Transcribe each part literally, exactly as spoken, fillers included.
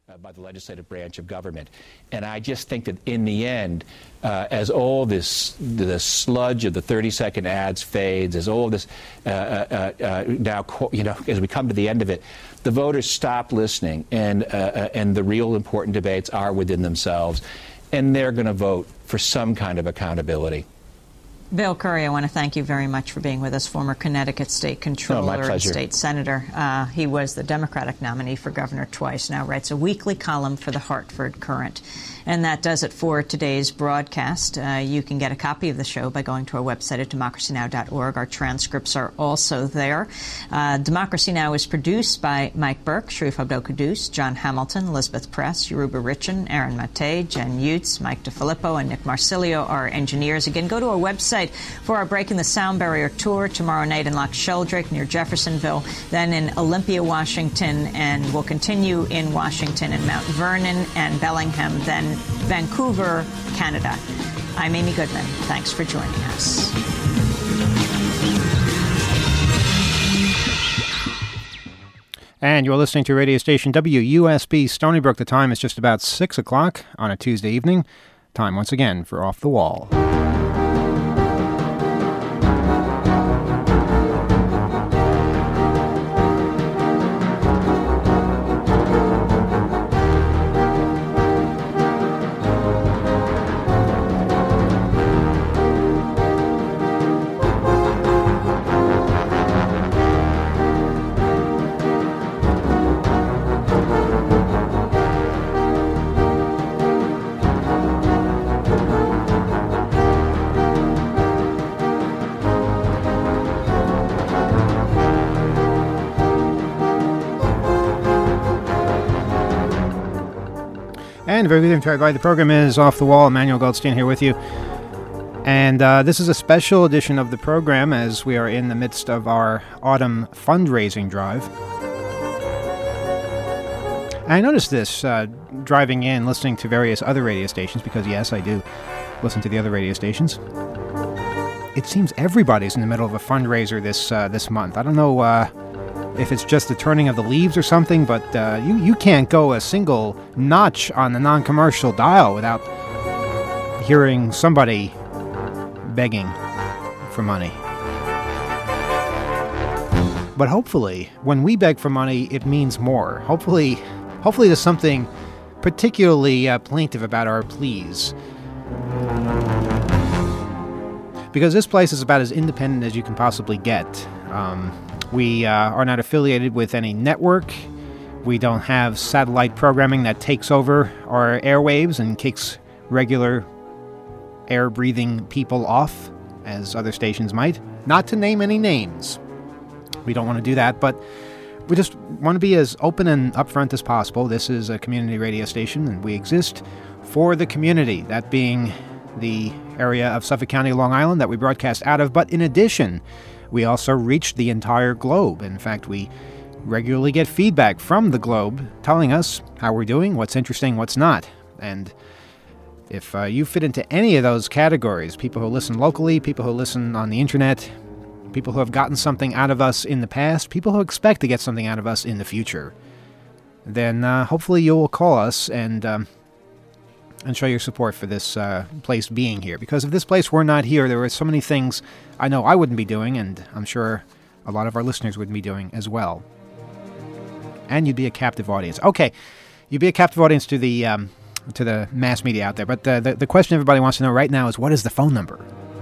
uh, by the legislative branch of government. And I just think that in the end, uh, as all this the sludge of the thirty-second ads fades, as all this uh, uh, uh, now, you know, as we come to the end of it, the voters stop listening, and uh, and the real important debates are within themselves, and they're going to vote for some kind of accountability. Bill Curry, I want to thank you very much for being with us, former Connecticut State Controller oh, and State Senator. Uh, he was the Democratic nominee for governor twice, now writes a weekly column for the Hartford Courant. And that does it for today's broadcast. Uh, you can get a copy of the show by going to our website at democracy now dot org. Our transcripts are also there. Uh, Democracy Now! Is produced by Mike Burke, Sharif Abdel-Kudus, John Hamilton, Elizabeth Press, Yoruba Richin, Aaron Mate, Jen Utes, Mike DeFilippo, and Nick Marsilio, our engineers. Again, go to our website for our Breaking the Sound Barrier tour tomorrow night in Loch Sheldrake near Jeffersonville, then in Olympia, Washington, and we'll continue in Washington and Mount Vernon and Bellingham, then Vancouver, Canada. I'm Amy Goodman. Thanks for joining us. And you're listening to radio station W U S B Stony Brook. The time is just about six o'clock on a Tuesday evening. Time once again for Off the Wall. And a very good evening to everybody. The program is Off the Wall. Emmanuel Goldstein here with you. And uh, this is a special edition of the program as we are in the midst of our autumn fundraising drive. And I noticed this uh, driving in, listening to various other radio stations, because yes, I do listen to the other radio stations. It seems everybody's in the middle of a fundraiser this uh, this month. I don't know uh, if it's just the turning of the leaves or something, but uh, you, you can't go a single notch on the non-commercial dial without hearing somebody begging for money. But hopefully, when we beg for money, it means more. Hopefully, hopefully there's something particularly uh, plaintive about our pleas. Because this place is about as independent as you can possibly get. Um, we uh, are not affiliated with any network. We don't have satellite programming that takes over our airwaves and kicks regular air-breathing people off, as other stations might. Not to name any names. We don't want to do that, but we just want to be as open and upfront as possible. This is a community radio station, and we exist for the community, that being the area of Suffolk County, Long Island, that we broadcast out of. But in addition, we also reach the entire globe. In fact, we regularly get feedback from the globe telling us how we're doing, what's interesting, what's not. And if uh, you fit into any of those categories, people who listen locally, people who listen on the internet, people who have gotten something out of us in the past, people who expect to get something out of us in the future, then uh, hopefully you'll call us and um, and show your support for this uh, place being here. Because if this place were not here, there were so many things I know I wouldn't be doing, and I'm sure a lot of our listeners wouldn't be doing as well. And you'd be a captive audience. Okay, you'd be a captive audience to the um, to the mass media out there. But the, the, the question everybody wants to know right now is, what is the phone number?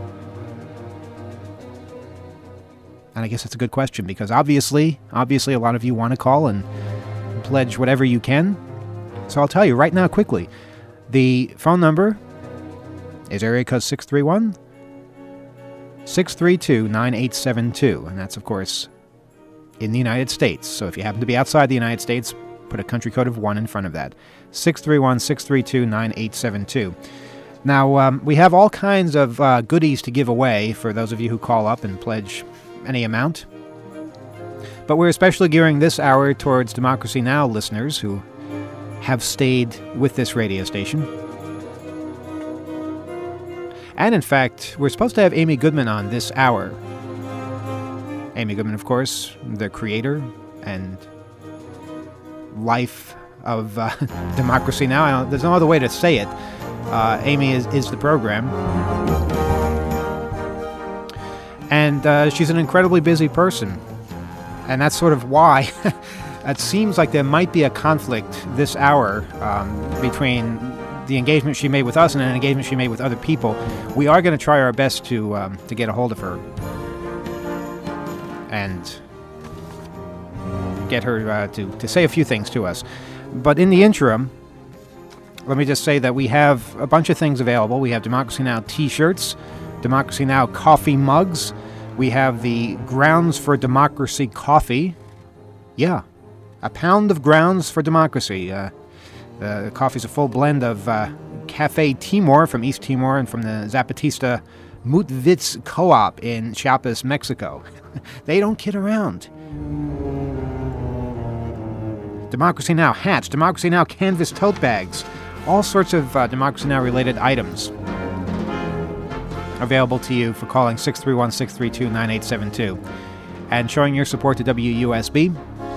And I guess that's a good question, because obviously, obviously a lot of you want to call and pledge whatever you can. So I'll tell you right now quickly. The phone number is area code six three one, six three two, nine eight seven two. And that's, of course, in the United States. So if you happen to be outside the United States, put a country code of one in front of that. six three one, six three two, nine eight seven two. Now, um, we have all kinds of uh, goodies to give away for those of you who call up and pledge any amount. But we're especially gearing this hour towards Democracy Now! Listeners who have stayed with this radio station. And in fact, we're supposed to have Amy Goodman on this hour. Amy Goodman, of course, the creator and life of uh, Democracy Now. I don't, there's no other way to say it. Uh, Amy is, is the program. And uh, she's an incredibly busy person. And that's sort of why it seems like there might be a conflict this hour um, between the engagement she made with us and an engagement she made with other people. We are going to try our best to um, to get a hold of her and get her uh, to, to say a few things to us. But in the interim, let me just say that we have a bunch of things available. We have Democracy Now! T-shirts, Democracy Now! Coffee mugs. We have the Grounds for Democracy coffee. Yeah, a pound of Grounds for Democracy. Uh, the coffee's a full blend of uh, Cafe Timor from East Timor and from the Zapatista Mutvitz Co-op in Chiapas, Mexico. They don't kid around. Democracy Now! Hats, Democracy Now! Canvas tote bags, all sorts of uh, Democracy Now! Related items available to you for calling six three one, six three two, nine eight seven two and showing your support to W U S B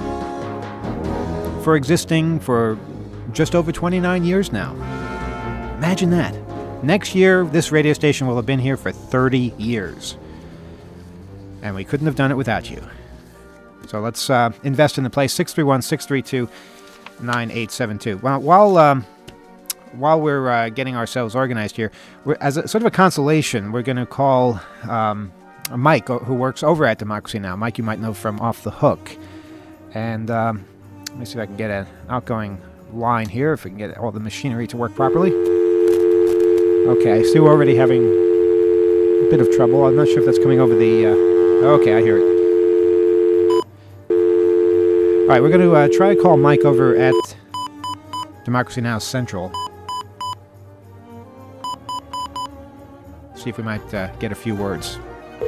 for existing for just over twenty-nine years now. Imagine that. Next year, this radio station will have been here for thirty years. And we couldn't have done it without you. So let's uh, invest in the place. six three one, six three two, nine eight seven two. Well, while um, while we're uh, getting ourselves organized here, we're, as a sort of a consolation, we're going to call um, Mike, who works over at Democracy Now! Mike, you might know from Off the Hook. And um, let me see if I can get an outgoing line here, if we can get all the machinery to work properly. Okay, I see we're already having a bit of trouble. I'm not sure if that's coming over the... Uh, okay, I hear it. All right, we're going to uh, try to call Mike over at Democracy Now! Central. See if we might uh, get a few words.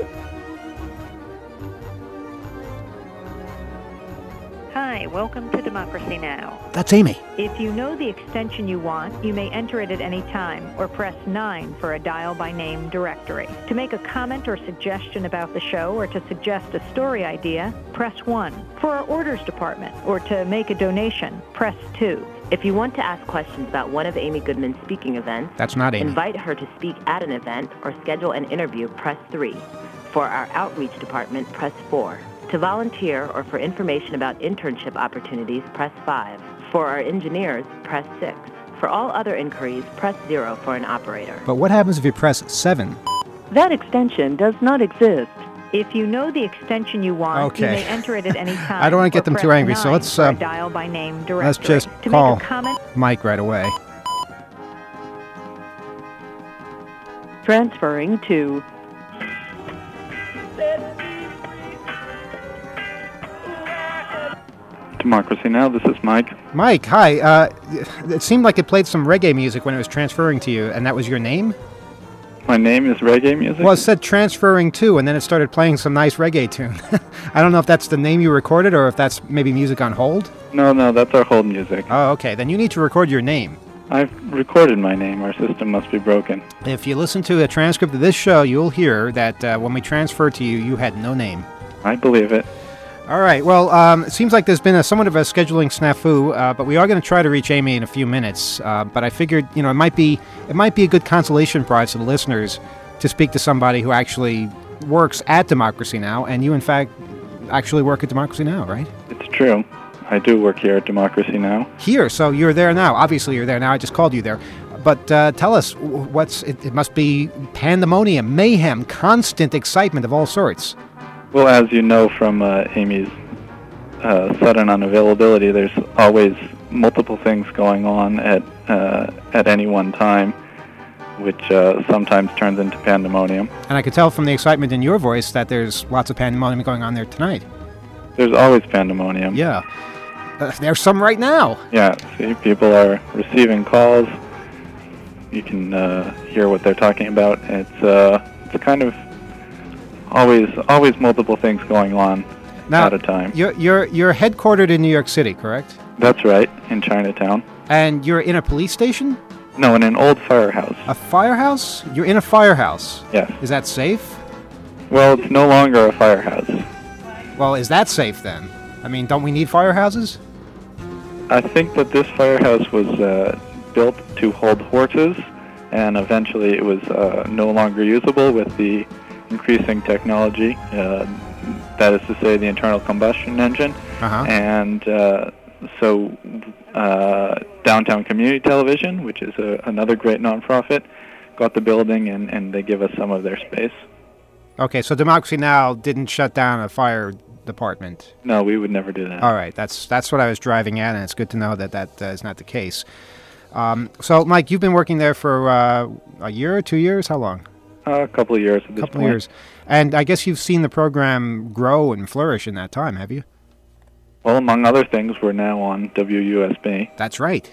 Hi, welcome to Democracy Now! That's Amy. If you know the extension you want, you may enter it at any time or press nine for a dial-by-name directory. To make a comment or suggestion about the show or to suggest a story idea, press one. For our orders department or to make a donation, press two. If you want to ask questions about one of Amy Goodman's speaking events, That's not Amy. invite her to speak at an event or schedule an interview, press three. For our outreach department, press four. To volunteer or for information about internship opportunities, press five. For our engineers, press six. For all other inquiries, press zero for an operator. But what happens if you press seven? That extension does not exist. If you know the extension you want, Okay. you may enter it at any time. I don't want to get or them too press angry, so nine let's, for a uh, dial-by-name directory. Let's just to call make a comment, Mike right away. transferring to Democracy Now! This is Mike. Mike, hi. Uh, it seemed like it played some reggae music when it was transferring to you, and that was your name? My name is reggae music. Well, it said transferring to, and then it started playing some nice reggae tune. I don't know if that's the name you recorded or if that's maybe music on hold. No, no, that's our hold music. Oh, okay. Then you need to record your name. I've recorded my name. Our system must be broken. If you listen to a transcript of this show, you'll hear that uh, when we transferred to you, you had no name. I believe it. All right. Well, um, it seems like there's been a somewhat of a scheduling snafu, uh, but we are going to try to reach Amy in a few minutes. Uh, but I figured, you know, it might be it might be a good consolation prize to the listeners to speak to somebody who actually works at Democracy Now! And you, in fact, actually work at Democracy Now!, right? It's true. I do work here at Democracy Now! Here, so you're there now. Obviously, you're there now. I just called you there. But uh, tell us, what's it, it must be pandemonium, mayhem, constant excitement of all sorts. Well, as you know from uh, Amy's uh, sudden unavailability, there's always multiple things going on at uh, at any one time, which uh, sometimes turns into pandemonium. And I could tell from the excitement in your voice that there's lots of pandemonium going on there tonight. There's always pandemonium. Yeah. Uh, there's some right now. Yeah, see, people are receiving calls. You can uh, hear what they're talking about. It's uh, it's kind of always always multiple things going on now, at a time. You're, you're, you're headquartered in New York City, correct? That's right, in Chinatown. And you're in a police station? No, in an old firehouse. A firehouse? You're in a firehouse. Yes. Is that safe? Well, it's no longer a firehouse. Well, is that safe then? I mean, don't we need firehouses? I think that this firehouse was uh, built to hold horses, and eventually it was uh, no longer usable with the increasing technology, uh, that is to say the internal combustion engine. Uh-huh. And uh, so uh, Downtown Community Television, which is a, another great nonprofit, got the building, and, and they give us some of their space. Okay, so Democracy Now! Didn't shut down a fire department. No, we would never do that. All right, that's that's what I was driving at, and it's good to know that that uh, is not the case. Um, so, Mike, you've been working there for uh, a year or two years? How long? Uh, a couple of years at this A couple point. of years. And I guess you've seen the program grow and flourish in that time, have you? Well, among other things, we're now on W U S B. That's right.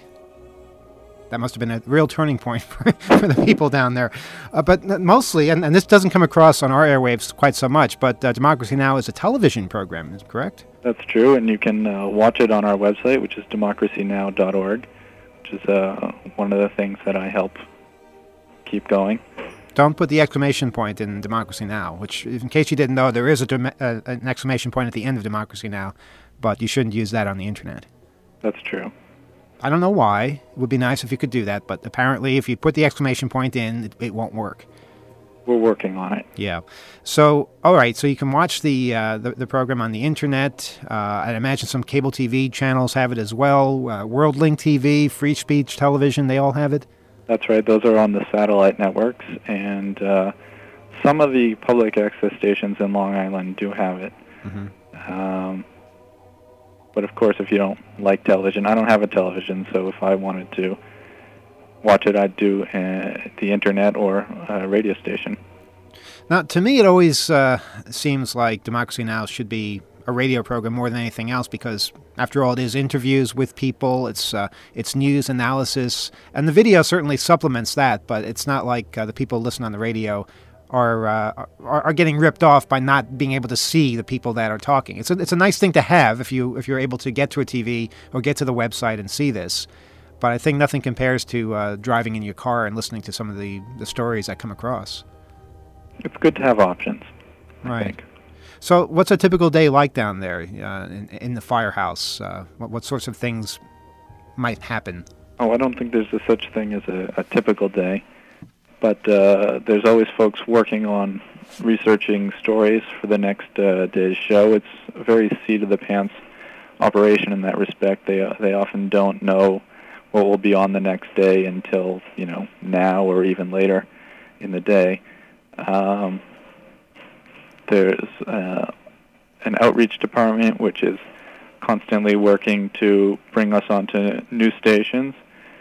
That must have been a real turning point for, for the people down there. Uh, but mostly, and, and this doesn't come across on our airwaves quite so much, but uh, Democracy Now! Is a television program, is correct? That's true, and you can uh, watch it on our website, which is democracy now dot org, which is uh, one of the things that I help keep going. Don't put the exclamation point in Democracy Now!, which, in case you didn't know, there is a dem- uh, an exclamation point at the end of Democracy Now!, but you shouldn't use that on the Internet. That's true. I don't know why. It would be nice if you could do that, but apparently if you put the exclamation point in, it, it won't work. We're working on it. Yeah. So, all right, so you can watch the uh, the, the program on the Internet. Uh, I imagine some cable T V channels have it as well. Uh, WorldLink T V, Free Speech Television, they all have it? That's right. Those are on the satellite networks, and uh, some of the public access stations in Long Island do have it. Mm-hmm. Um, but of course, if you don't like television, I don't have a television, so if I wanted to watch it, I'd do uh, the Internet or a radio station. Now, to me, it always uh, seems like Democracy Now! Should be a radio program more than anything else because, after all, it is interviews with people, it's uh, it's news analysis, and the video certainly supplements that, but it's not like uh, the people listening on the radio are, uh, are are getting ripped off by not being able to see the people that are talking. It's a, it's a nice thing to have if, you, if you're able to get to a T V or get to the website and see this, but I think nothing compares to uh, driving in your car and listening to some of the, the stories that come across. It's good to have options, I Right. think. So what's a typical day like down there uh, in, in the firehouse? Uh, what, what sorts of things might happen? Oh, I don't think there's a such thing as a, a typical day, but uh, there's always folks working on researching stories for the next uh, day's show. It's a very seat-of-the-pants operation in that respect. They uh, they often don't know what will be on the next day until, you know, now or even later in the day. Um, there's uh, an outreach department which is constantly working to bring us onto new stations,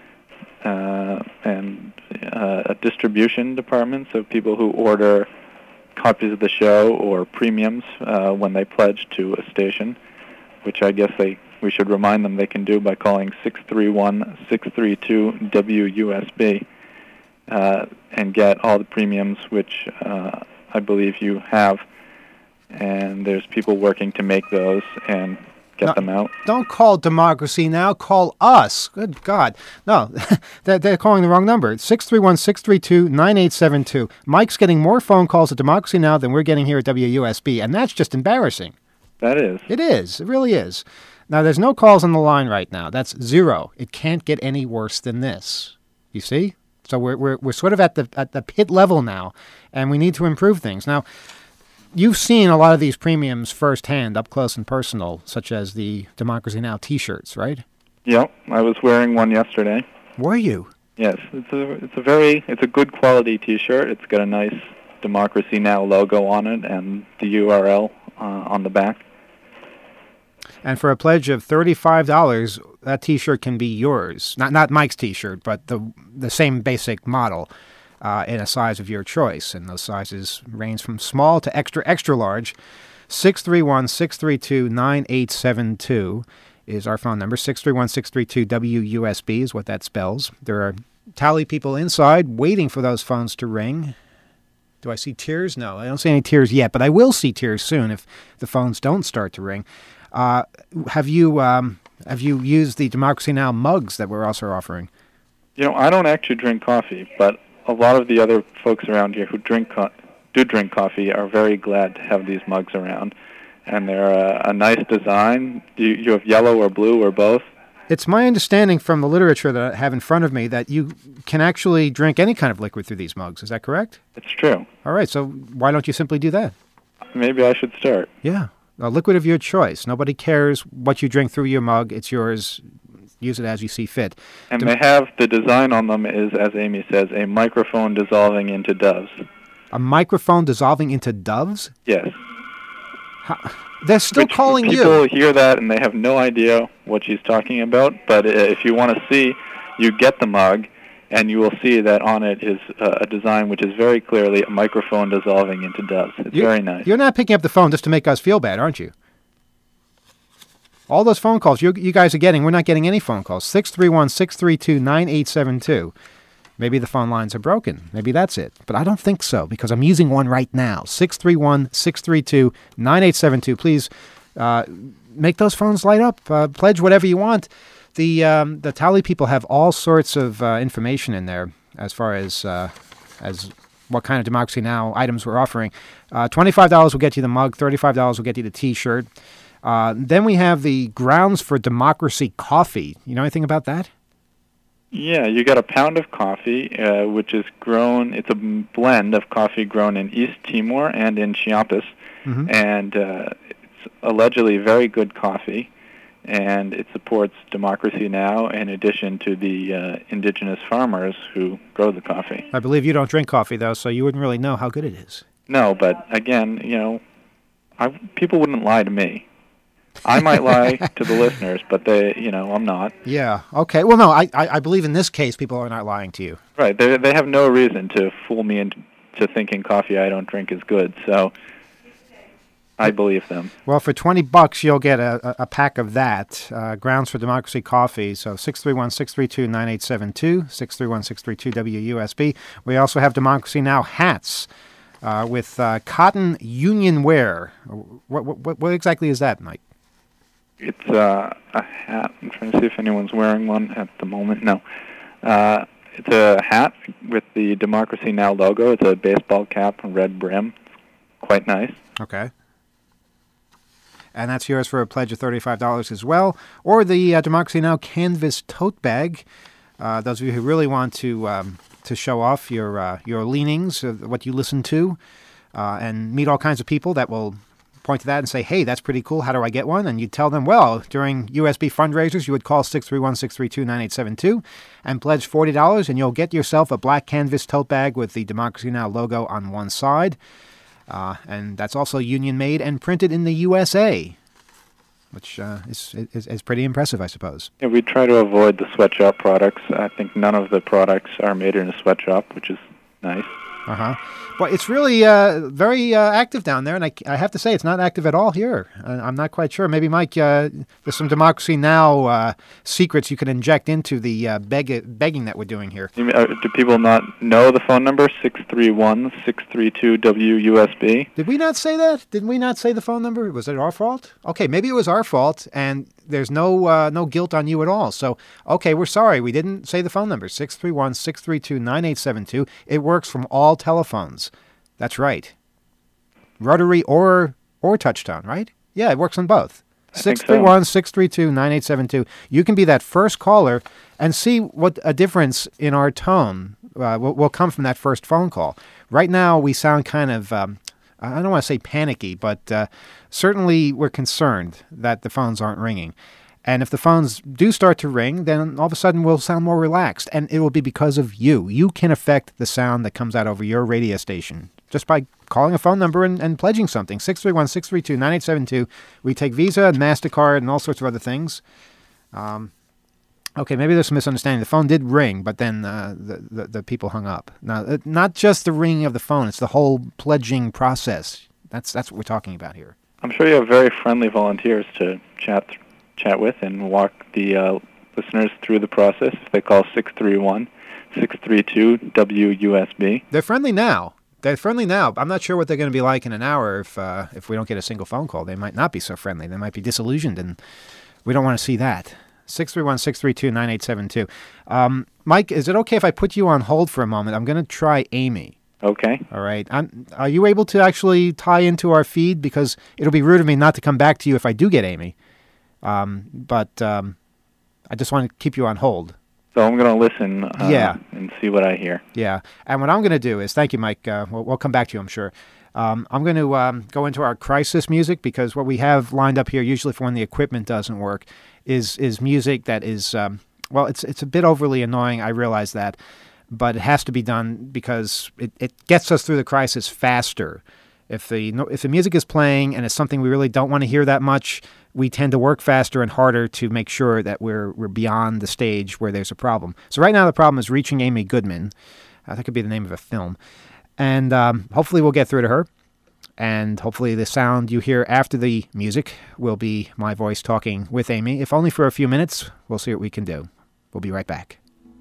uh, and uh, a distribution department, so people who order copies of the show or premiums uh, when they pledge to a station, which I guess they we should remind them they can do by calling six three one, six three two, W U S B uh, and get all the premiums, which uh, I believe you have. And there's people working to make those and get No, them out. Don't call Democracy Now! Call us. Good God. No, they're, they're calling the wrong number. It's six three one, six three two, nine eight seven two. Mike's getting more phone calls at Democracy Now! Than we're getting here at W U S B, and that's just embarrassing. That is. It is. It really is. Now, there's no calls on the line right now. That's zero. It can't get any worse than this. You see? So we're we're we're sort of at the at the pit level now, and we need to improve things. Now, you've seen a lot of these premiums firsthand, up close and personal, such as the Democracy Now! T-shirts, right? Yep, I was wearing one yesterday. Were you? Yes, it's a it's a very it's a good quality T-shirt. It's got a nice Democracy Now! Logo on it and the U R L uh, on the back. And for a pledge of thirty-five dollars, that T-shirt can be yours. Not not Mike's T-shirt, but the the same basic model uh, in a size of your choice. And those sizes range from small to extra, extra large. six three one, six three two, nine eight seven two is our phone number. six three one, six three two, W U S B is what that spells. There are tally people inside waiting for those phones to ring. Do I see tears? No, I don't see any tears yet, but I will see tears soon if the phones don't start to ring. Uh, have you um, have you used the Democracy Now! Mugs that we're also offering? You know, I don't actually drink coffee, but a lot of the other folks around here who drink co- do drink coffee are very glad to have these mugs around, and they're a, a nice design. You, you have yellow or blue or both? It's my understanding from the literature that I have in front of me that you can actually drink any kind of liquid through these mugs. Is that correct? It's true. All right, so why don't you simply do that? Maybe I should start. Yeah, a liquid of your choice. Nobody cares what you drink through your mug. It's yours. Use it as you see fit. And Dem- they have, the design on them is, as Amy says, a microphone dissolving into doves. A microphone dissolving into doves? Yes. How? They're still Which calling people you. hear that and they have no idea what she's talking about. But uh, if you want to see, you get the mug, and you will see that on it is uh, a design which is very clearly a microphone dissolving into doves. It's You- very nice. You're not picking up the phone just to make us feel bad, aren't you? All those phone calls you, you guys are getting, we're not getting any phone calls. six three one, six three two, nine eight seven two. Maybe the phone lines are broken. Maybe that's it. But I don't think so, because I'm using one right now. six three one, six three two, nine eight seven two. Please uh, make those phones light up. Uh, pledge whatever you want. The um, the Tally people have all sorts of uh, information in there as far as uh, as what kind of Democracy Now! Items we're offering. Uh, twenty-five dollars will get you the mug. thirty-five dollars will get you the T-shirt. Uh, then we have the Grounds for Democracy coffee. You know anything about that? Yeah, you got a pound of coffee, uh, which is grown, it's a blend of coffee grown in East Timor and in Chiapas, Mm-hmm. and uh, it's allegedly very good coffee, and it supports Democracy Now! In addition to the uh, indigenous farmers who grow the coffee. I believe you don't drink coffee, though, so you wouldn't really know how good it is. No, but again, you know, I, people wouldn't lie to me. I might lie to the listeners, but they, you know, I'm not. Yeah. Okay. Well, no, I, I I believe in this case people are not lying to you. Right. They they have no reason to fool me into to thinking coffee I don't drink is good. So I believe them. Well, for twenty bucks, you'll get a, a, a pack of that, uh, Grounds for Democracy coffee. So six three one, six three two, nine eight seven two, six three one, six three two, W U S B. We also have Democracy Now! Hats uh, with uh, cotton union wear. What, what, what exactly is that, Mike? It's uh, a hat. I'm trying to see if anyone's wearing one at the moment. No. Uh, it's a hat with the Democracy Now! Logo. It's a baseball cap, a red brim. It's quite nice. Okay. And that's yours for a pledge of thirty-five dollars as well. Or the uh, Democracy Now! Canvas tote bag. Uh, those of you who really want to um, to show off your uh, your leanings, uh, what you listen to, uh, and meet all kinds of people that will point to that and say, hey, that's pretty cool. How do I get one? And you tell them, well, during U S B fundraisers, you would call six three one, six three two, nine eight seven two and pledge forty dollars, and you'll get yourself a black canvas tote bag with the Democracy Now! Logo on one side. Uh, and that's also union-made and printed in the U S A, which uh, is, is is pretty impressive, I suppose. Yeah, we try to avoid the sweatshop products. I think none of the products are made in a sweatshop, which is nice. Uh-huh. Well, it's really uh, very uh, active down there, and I, I have to say it's not active at all here. I, I'm not quite sure. Maybe, Mike, uh, there's some Democracy Now! Uh, secrets you can inject into the uh, beg- begging that we're doing here. You mean, uh, do people not know the phone number, six three one, six three two, W U S B? Did we not say that? Did we not say the phone number? Was it our fault? Okay, maybe it was our fault, and there's no uh, no guilt on you at all. So, okay, we're sorry. We didn't say the phone number, six three one, six three two, nine eight seven two. It works from all telephones. That's right. Rotary or or touchtone, right? Yeah, it works on both. six three one, six three two, nine eight seven two. You can be that first caller and see what a difference in our tone uh, will, will come from that first phone call. Right now, we sound kind of, um, I don't want to say panicky, but uh, certainly we're concerned that the phones aren't ringing. And if the phones do start to ring, then all of a sudden we'll sound more relaxed, and it will be because of you. You can affect the sound that comes out over your radio station just by calling a phone number and, and pledging something. six three one, six three two, nine eight seven two. We take Visa and MasterCard and all sorts of other things. Um, okay, maybe there's some misunderstanding. The phone did ring, but then uh, the, the, the people hung up. Now, uh, not just the ringing of the phone, it's the whole pledging process. That's, that's what we're talking about here. I'm sure you have very friendly volunteers to chat th- chat with and walk the uh, listeners through the process if they call six three one, six three two, W U S B. They're friendly now. They're friendly now. I'm not sure what they're going to be like in an hour if uh, if we don't get a single phone call. They might not be so friendly. They might be disillusioned, and we don't want to see that. six three one, six three two, nine eight seven two. Um, Mike, is it okay if I put you on hold for a moment? I'm going to try Amy. Okay. All right. I'm, are you able to actually tie into our feed? Because it'll be rude of me not to come back to you if I do get Amy. Um, but um, I just want to keep you on hold. So I'm going to listen uh, yeah. and see what I hear. Yeah. And what I'm going to do is, thank you, Mike. Uh, we'll, we'll come back to you, I'm sure. Um, I'm going to um, go into our crisis music, because what we have lined up here, usually for when the equipment doesn't work, is is music that is, um, well, it's it's a bit overly annoying. I realize that. But it has to be done because it, it gets us through the crisis faster. If the if the music is playing and it's something we really don't want to hear that much, we tend to work faster and harder to make sure that we're we're beyond the stage where there's a problem. So right now the problem is reaching Amy Goodman. Uh, that could be the name of a film. And um, hopefully we'll get through to her. And hopefully the sound you hear after the music will be my voice talking with Amy. If only for a few minutes, we'll see what we can do. We'll be right back.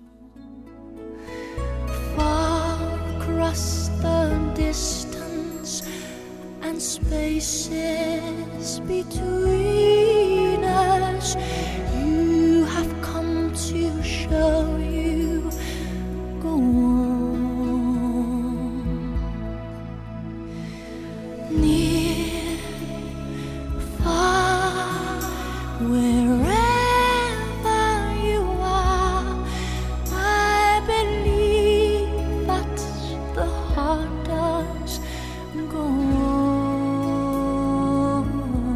Far across the distance and spaces between us, you have come to show you go on. Near, far, wherever you are, I believe that the heart does go on.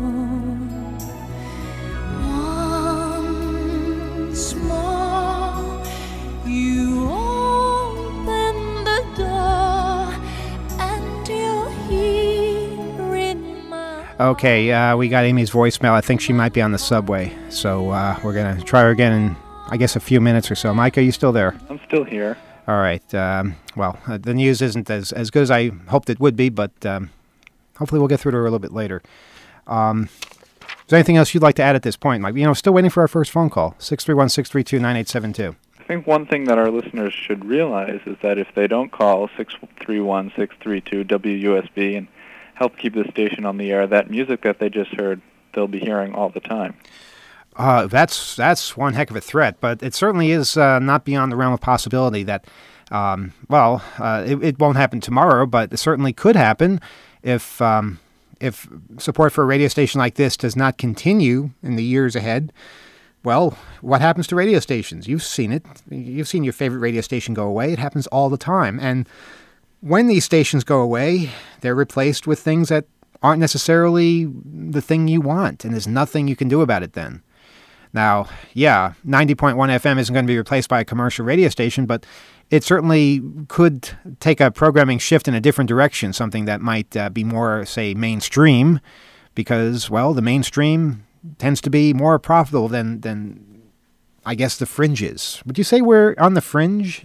Once more, you open the door and you'll hear in my Okay, uh, we got Amy's voicemail. I think she might be on the subway. So uh, we're going to try her again in, I guess, a few minutes or so. Mike, are you still there? I'm still here. All right. Um, well, uh, the news isn't as, as good as I hoped it would be, but um, hopefully we'll get through to her a little bit later. Um, is there anything else you'd like to add at this point, Mike? You know, still waiting for our first phone call, six three one, six three two, nine eight seven two. I think one thing that our listeners should realize is that if they don't call six three one, six three two, W U S B and help keep the station on the air, that music that they just heard, they'll be hearing all the time. Uh, that's that's one heck of a threat, but it certainly is uh, not beyond the realm of possibility that, um, well, uh, it, it won't happen tomorrow, but it certainly could happen if um, if support for a radio station like this does not continue in the years ahead. Well, what happens to radio stations? You've seen it. You've seen your favorite radio station go away. It happens all the time. And when these stations go away, they're replaced with things that aren't necessarily the thing you want, and there's nothing you can do about it then. Now, yeah, ninety point one F M isn't going to be replaced by a commercial radio station, but it certainly could take a programming shift in a different direction, something that might uh, be more, say, mainstream, because, well, the mainstream tends to be more profitable than, than I guess, the fringes. Would you say we're on the fringe?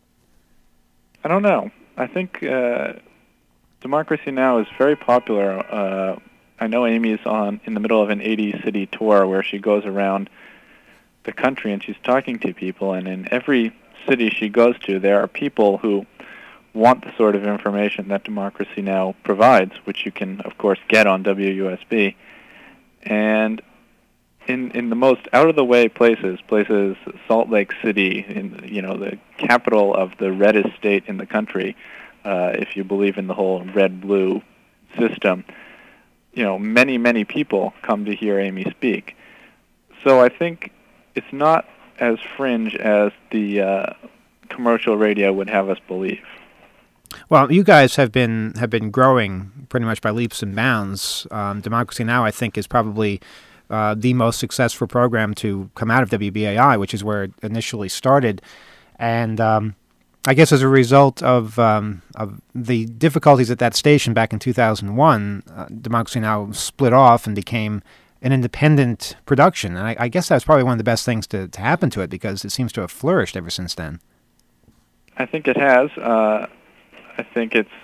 I don't know. I think uh, Democracy Now! Is very popular. Uh, I know Amy's on in the middle of an eighty-city tour where she goes around the country and she's talking to people, and in every city she goes to, there are people who want the sort of information that Democracy Now! Provides, which you can, of course, get on W U S B. And in in the most out-of-the-way places, places Salt Lake City, in you know the capital of the reddest state in the country, uh, if you believe in the whole red-blue system, you know, many, many people come to hear Amy speak. So I think it's not as fringe as the uh, commercial radio would have us believe. Well, you guys have been have been growing pretty much by leaps and bounds. Um, Democracy Now! I think is probably uh, the most successful program to come out of W B A I, which is where it initially started. And um, I guess as a result of um, of the difficulties at that station back in two thousand one, uh, Democracy Now! Split off and became an independent production. And I, I guess that's probably one of the best things to, to happen to it, because it seems to have flourished ever since then. I think it has. Uh, I think it's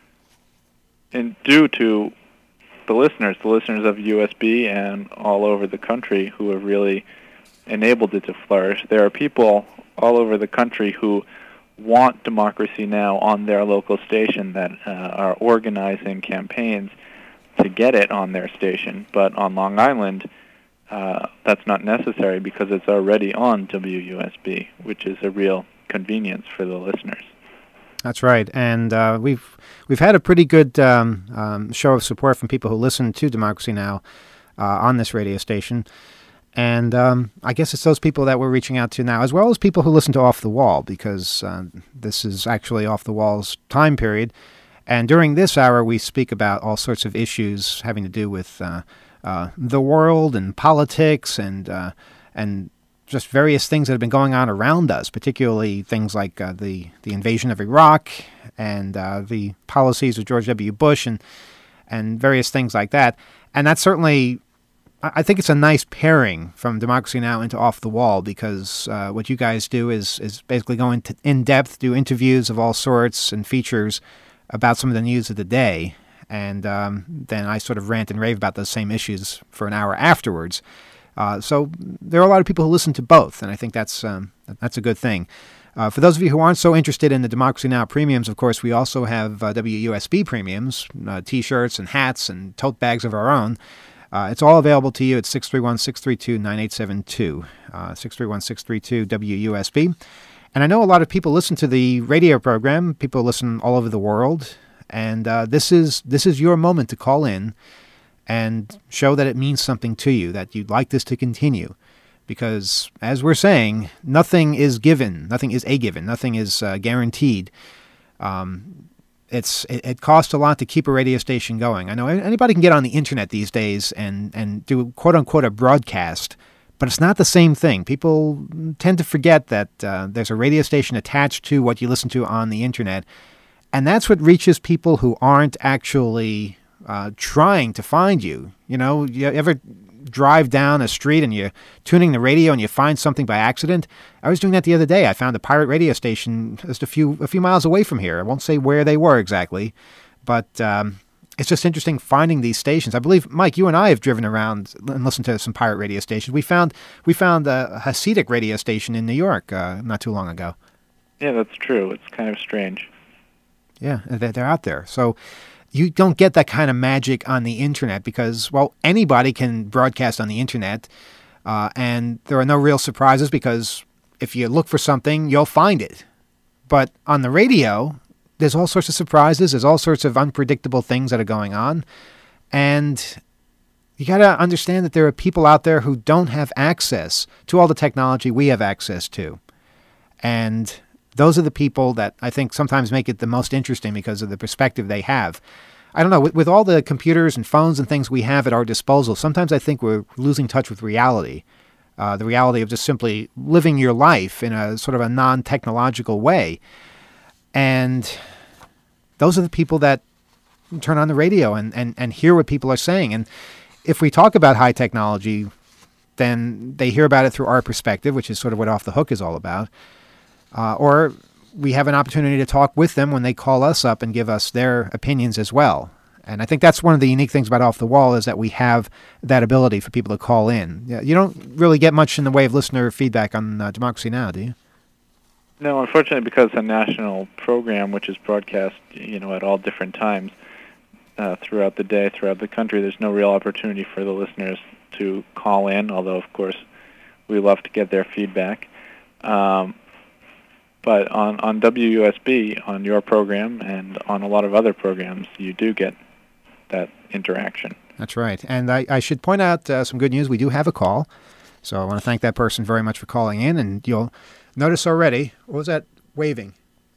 in due to the listeners, the listeners of U S B and all over the country who have really enabled it to flourish. There are people all over the country who want Democracy Now! On their local station that uh, are organizing campaigns to get it on their station. But on Long Island, uh, that's not necessary because it's already on W U S B, which is a real convenience for the listeners. That's right, and uh, we've we've had a pretty good um, um, show of support from people who listen to Democracy Now! Uh, on this radio station. And um, I guess it's those people that we're reaching out to now, as well as people who listen to Off the Wall, because uh, this is actually Off the Wall's time period. And during this hour, we speak about all sorts of issues having to do with uh, uh, the world and politics and uh, and just various things that have been going on around us, particularly things like uh, the, the invasion of Iraq and uh, the policies of George W. Bush and and various things like that. And that's certainly, I think it's a nice pairing from Democracy Now! Into Off the Wall, because uh, what you guys do is, is basically go into in-depth, do interviews of all sorts and features about some of the news of the day. And um, then I sort of rant and rave about those same issues for an hour afterwards. Uh, so there are a lot of people who listen to both, and I think that's um, that's a good thing. Uh, for those of you who aren't so interested in the Democracy Now! Premiums, of course, we also have uh, W U S B premiums, uh, T-shirts and hats and tote bags of our own. Uh, it's all available to you at six three one, six three two, nine eight seven two, uh, six three one, six three two, W U S B. And I know a lot of people listen to the radio program. People listen all over the world, and uh, this is this is your moment to call in and show that it means something to you, that you'd like this to continue. Because, as we're saying, nothing is given. Nothing is a given. Nothing is uh, guaranteed. Um, it's it, it costs a lot to keep a radio station going. I know anybody can get on the internet these days and, and do, quote-unquote, a broadcast, but it's not the same thing. People tend to forget that uh, there's a radio station attached to what you listen to on the internet, and that's what reaches people who aren't actually uh, trying to find you. You know, you ever drive down a street and you're tuning the radio and you find something by accident? I was doing that the other day. I found a pirate radio station just a few a few miles away from here. I won't say where they were exactly, but um, it's just interesting finding these stations. I believe, Mike, you and I have driven around and listened to some pirate radio stations. We found we found a Hasidic radio station in New York uh, not too long ago. Yeah, that's true. It's kind of strange. Yeah, they're out there. So you don't get that kind of magic on the internet because, well, anybody can broadcast on the internet, uh, and there are no real surprises because if you look for something, you'll find it. But on the radio, there's all sorts of surprises. There's all sorts of unpredictable things that are going on. And you got to understand that there are people out there who don't have access to all the technology we have access to. And those are the people that I think sometimes make it the most interesting because of the perspective they have. I don't know, with, with all the computers and phones and things we have at our disposal, sometimes I think we're losing touch with reality. Uh, the reality of just simply living your life in a sort of a non-technological way. And those are the people that turn on the radio and, and, and hear what people are saying. And if we talk about high technology, then they hear about it through our perspective, which is sort of what Off the Hook is all about. Uh, or we have an opportunity to talk with them when they call us up and give us their opinions as well. And I think that's one of the unique things about Off the Wall is that we have that ability for people to call in. You don't really get much in the way of listener feedback on uh, Democracy Now!, do you? No, unfortunately, because it's a national program which is broadcast, you know, at all different times uh, throughout the day, throughout the country, there's no real opportunity for the listeners to call in, although, of course, we love to get their feedback. Um, But on, on W U S B, on your program, and on a lot of other programs, you do get that interaction. That's right. And I, I should point out uh, some good news. We do have a call. So I want to thank that person very much for calling in. And you'll notice already, what was that waving?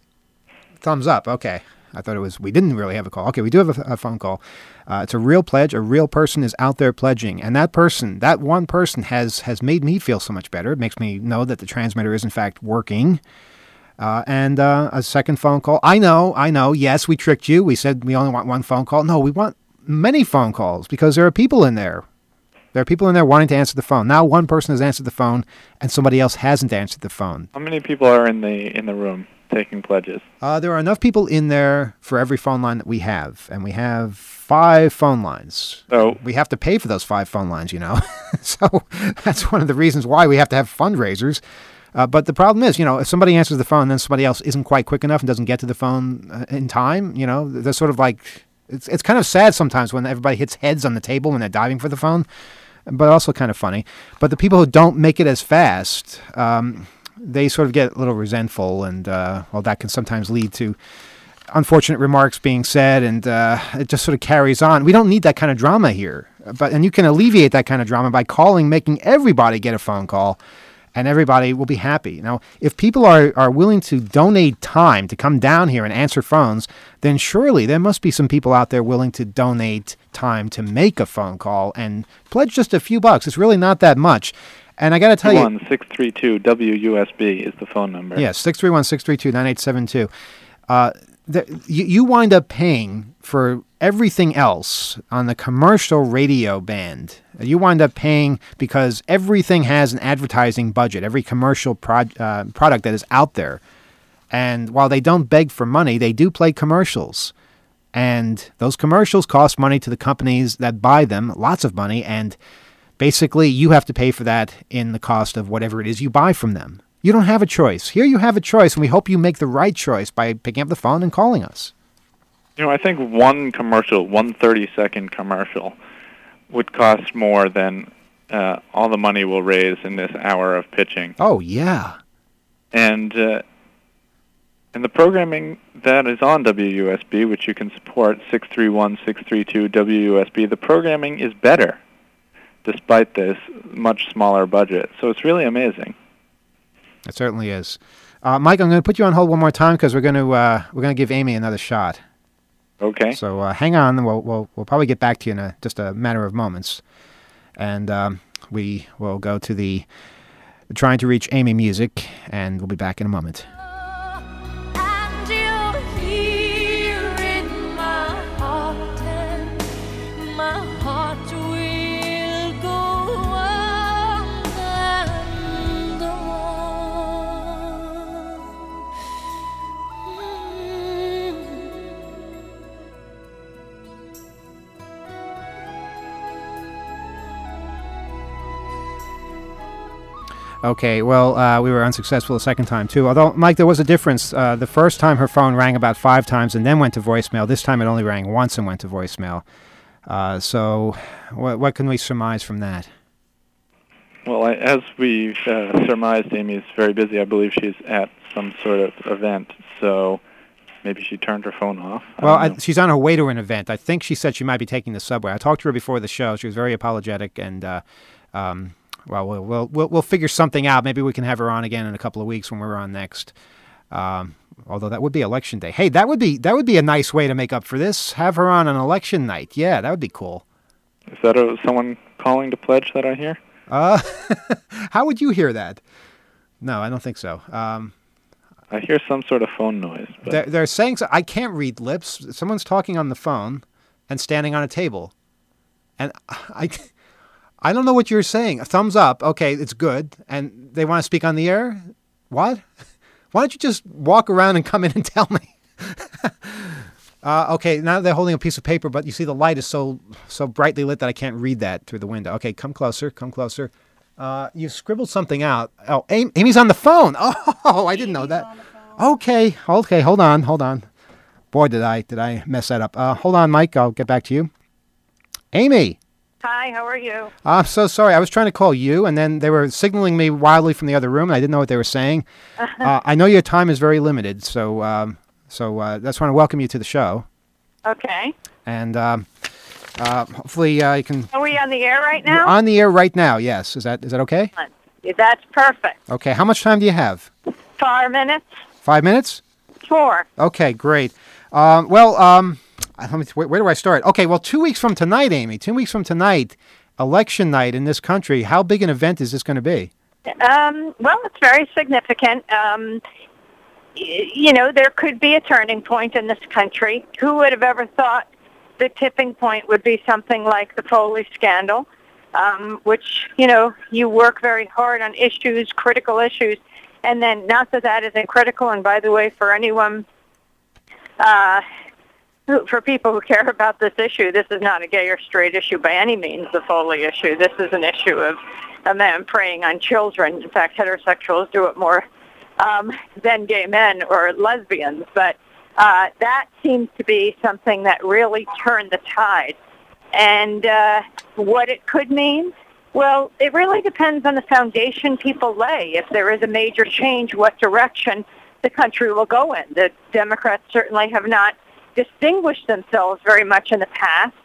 Thumbs up. Okay. I thought it was, we didn't really have a call. Okay, we do have a, a phone call. Uh, it's a real pledge. A real person is out there pledging. And that person, that one person has, has made me feel so much better. It makes me know that the transmitter is, in fact, working. Uh, and uh, a second phone call. I know, I know. Yes, we tricked you. We said we only want one phone call. No, we want many phone calls because there are people in there. There are people in there wanting to answer the phone. Now one person has answered the phone and somebody else hasn't answered the phone. How many people are in the in the room taking pledges? Uh, there are enough people in there for every phone line that we have. And we have five phone lines. So we have to pay for those five phone lines, you know. So that's one of the reasons why we have to have fundraisers. Uh, but the problem is, you know, if somebody answers the phone and then somebody else isn't quite quick enough and doesn't get to the phone uh, in time, you know, they're sort of like, it's it's kind of sad sometimes when everybody hits heads on the table when they're diving for the phone, but also kind of funny. But the people who don't make it as fast, um, they sort of get a little resentful, and, uh, well, that can sometimes lead to unfortunate remarks being said, and uh, it just sort of carries on. We don't need that kind of drama here. but and you can alleviate that kind of drama by calling, making everybody get a phone call, and everybody will be happy. Now, if people are, are willing to donate time to come down here and answer phones, then surely there must be some people out there willing to donate time to make a phone call and pledge just a few bucks. It's really not that much. And I got to tell you... one six three two W U S B is the phone number. Yes, six three one, six three two, nine eight seven two. Uh, the, you, you wind up paying for everything else on the commercial radio band. You wind up paying because everything has an advertising budget, every commercial pro- uh, product that is out there. And while they don't beg for money, they do play commercials. And those commercials cost money to the companies that buy them, lots of money, and basically you have to pay for that in the cost of whatever it is you buy from them. You don't have a choice. Here you have a choice, and we hope you make the right choice by picking up the phone and calling us. You know, I think one commercial, one thirty-second commercial, would cost more than uh, all the money we'll raise in this hour of pitching. Oh, yeah. And uh, and the programming that is on W U S B, which you can support, six three one, six three two W U S B, the programming is better despite this much smaller budget. So it's really amazing. It certainly is. Uh, Mike, I'm going to put you on hold one more time because we're going to uh, we're going to give Amy another shot. Okay. So uh, hang on. We'll, we'll we'll probably get back to you in a, just a matter of moments, and um, we will go to the Trying to Reach Amy music, and we'll be back in a moment. And you're here in my heart, and my heart will go on and on. Okay, well, uh, we were unsuccessful the second time, too. Although, Mike, there was a difference. Uh, the first time her phone rang about five times and then went to voicemail. This time it only rang once and went to voicemail. Uh, so what, what can we surmise from that? Well, I, as we've uh, surmised, Amy is very busy. I believe she's at some sort of event, so maybe she turned her phone off. I Well, don't know. I, she's on her way to an event. I think she said she might be taking the subway. I talked to her before the show. She was very apologetic, and uh, um, well, we'll, we'll we'll we'll figure something out. Maybe we can have her on again in a couple of weeks when we're on next. Um, although that would be election day. Hey, that would be that would be a nice way to make up for this. Have her on an election night. Yeah, that would be cool. Is that a, someone calling to pledge that I hear? Uh, how would you hear that? No, I don't think so. Um, I hear some sort of phone noise. But they're, they're saying so, I can't read lips. Someone's talking on the phone and standing on a table, and I, I don't know what you're saying. A thumbs up. Okay, it's good. And they want to speak on the air. What? Why don't you just walk around and come in and tell me? Uh, okay, now they're holding a piece of paper, but you see the light is so so brightly lit that I can't read that through the window. Okay, come closer, come closer. Uh, you scribbled something out. Oh, Amy, Amy's on the phone. Oh, I didn't know that. Okay, okay, hold on, hold on. Boy, did I did I mess that up. Uh, hold on, Mike. I'll get back to you. Amy. Hi, how are you? I'm so sorry. I was trying to call you, and then they were signaling me wildly from the other room, and I didn't know what they were saying. uh, I know your time is very limited, so... Um, So uh, that's want to welcome you to the show. Okay. And um, uh, hopefully uh, you can... Are we on the air right We're now? on the air right now, yes. Is that is that okay? That's perfect. Okay. How much time do you have? Five minutes? Five minutes? Four. Okay, great. Um, well, um, let me, where, where do I start? Okay, well, two weeks from tonight, Amy, two weeks from tonight, election night in this country, how big an event is this going to be? Um, well, it's very significant. Um, y- you know, there could be a turning point in this country. Who would have ever thought the tipping point would be something like the Foley scandal, um, which, you know, you work very hard on issues, critical issues, and then not that that isn't critical, and by the way, for anyone, uh, who, for people who care about this issue, this is not a gay or straight issue by any means, the Foley issue. This is an issue of a man preying on children. In fact, heterosexuals do it more um, than gay men or lesbians. But uh, that seems to be something that really turned the tide. And uh, what it could mean, well, it really depends on the foundation people lay. If there is a major change, what direction the country will go in. The Democrats certainly have not distinguished themselves very much in the past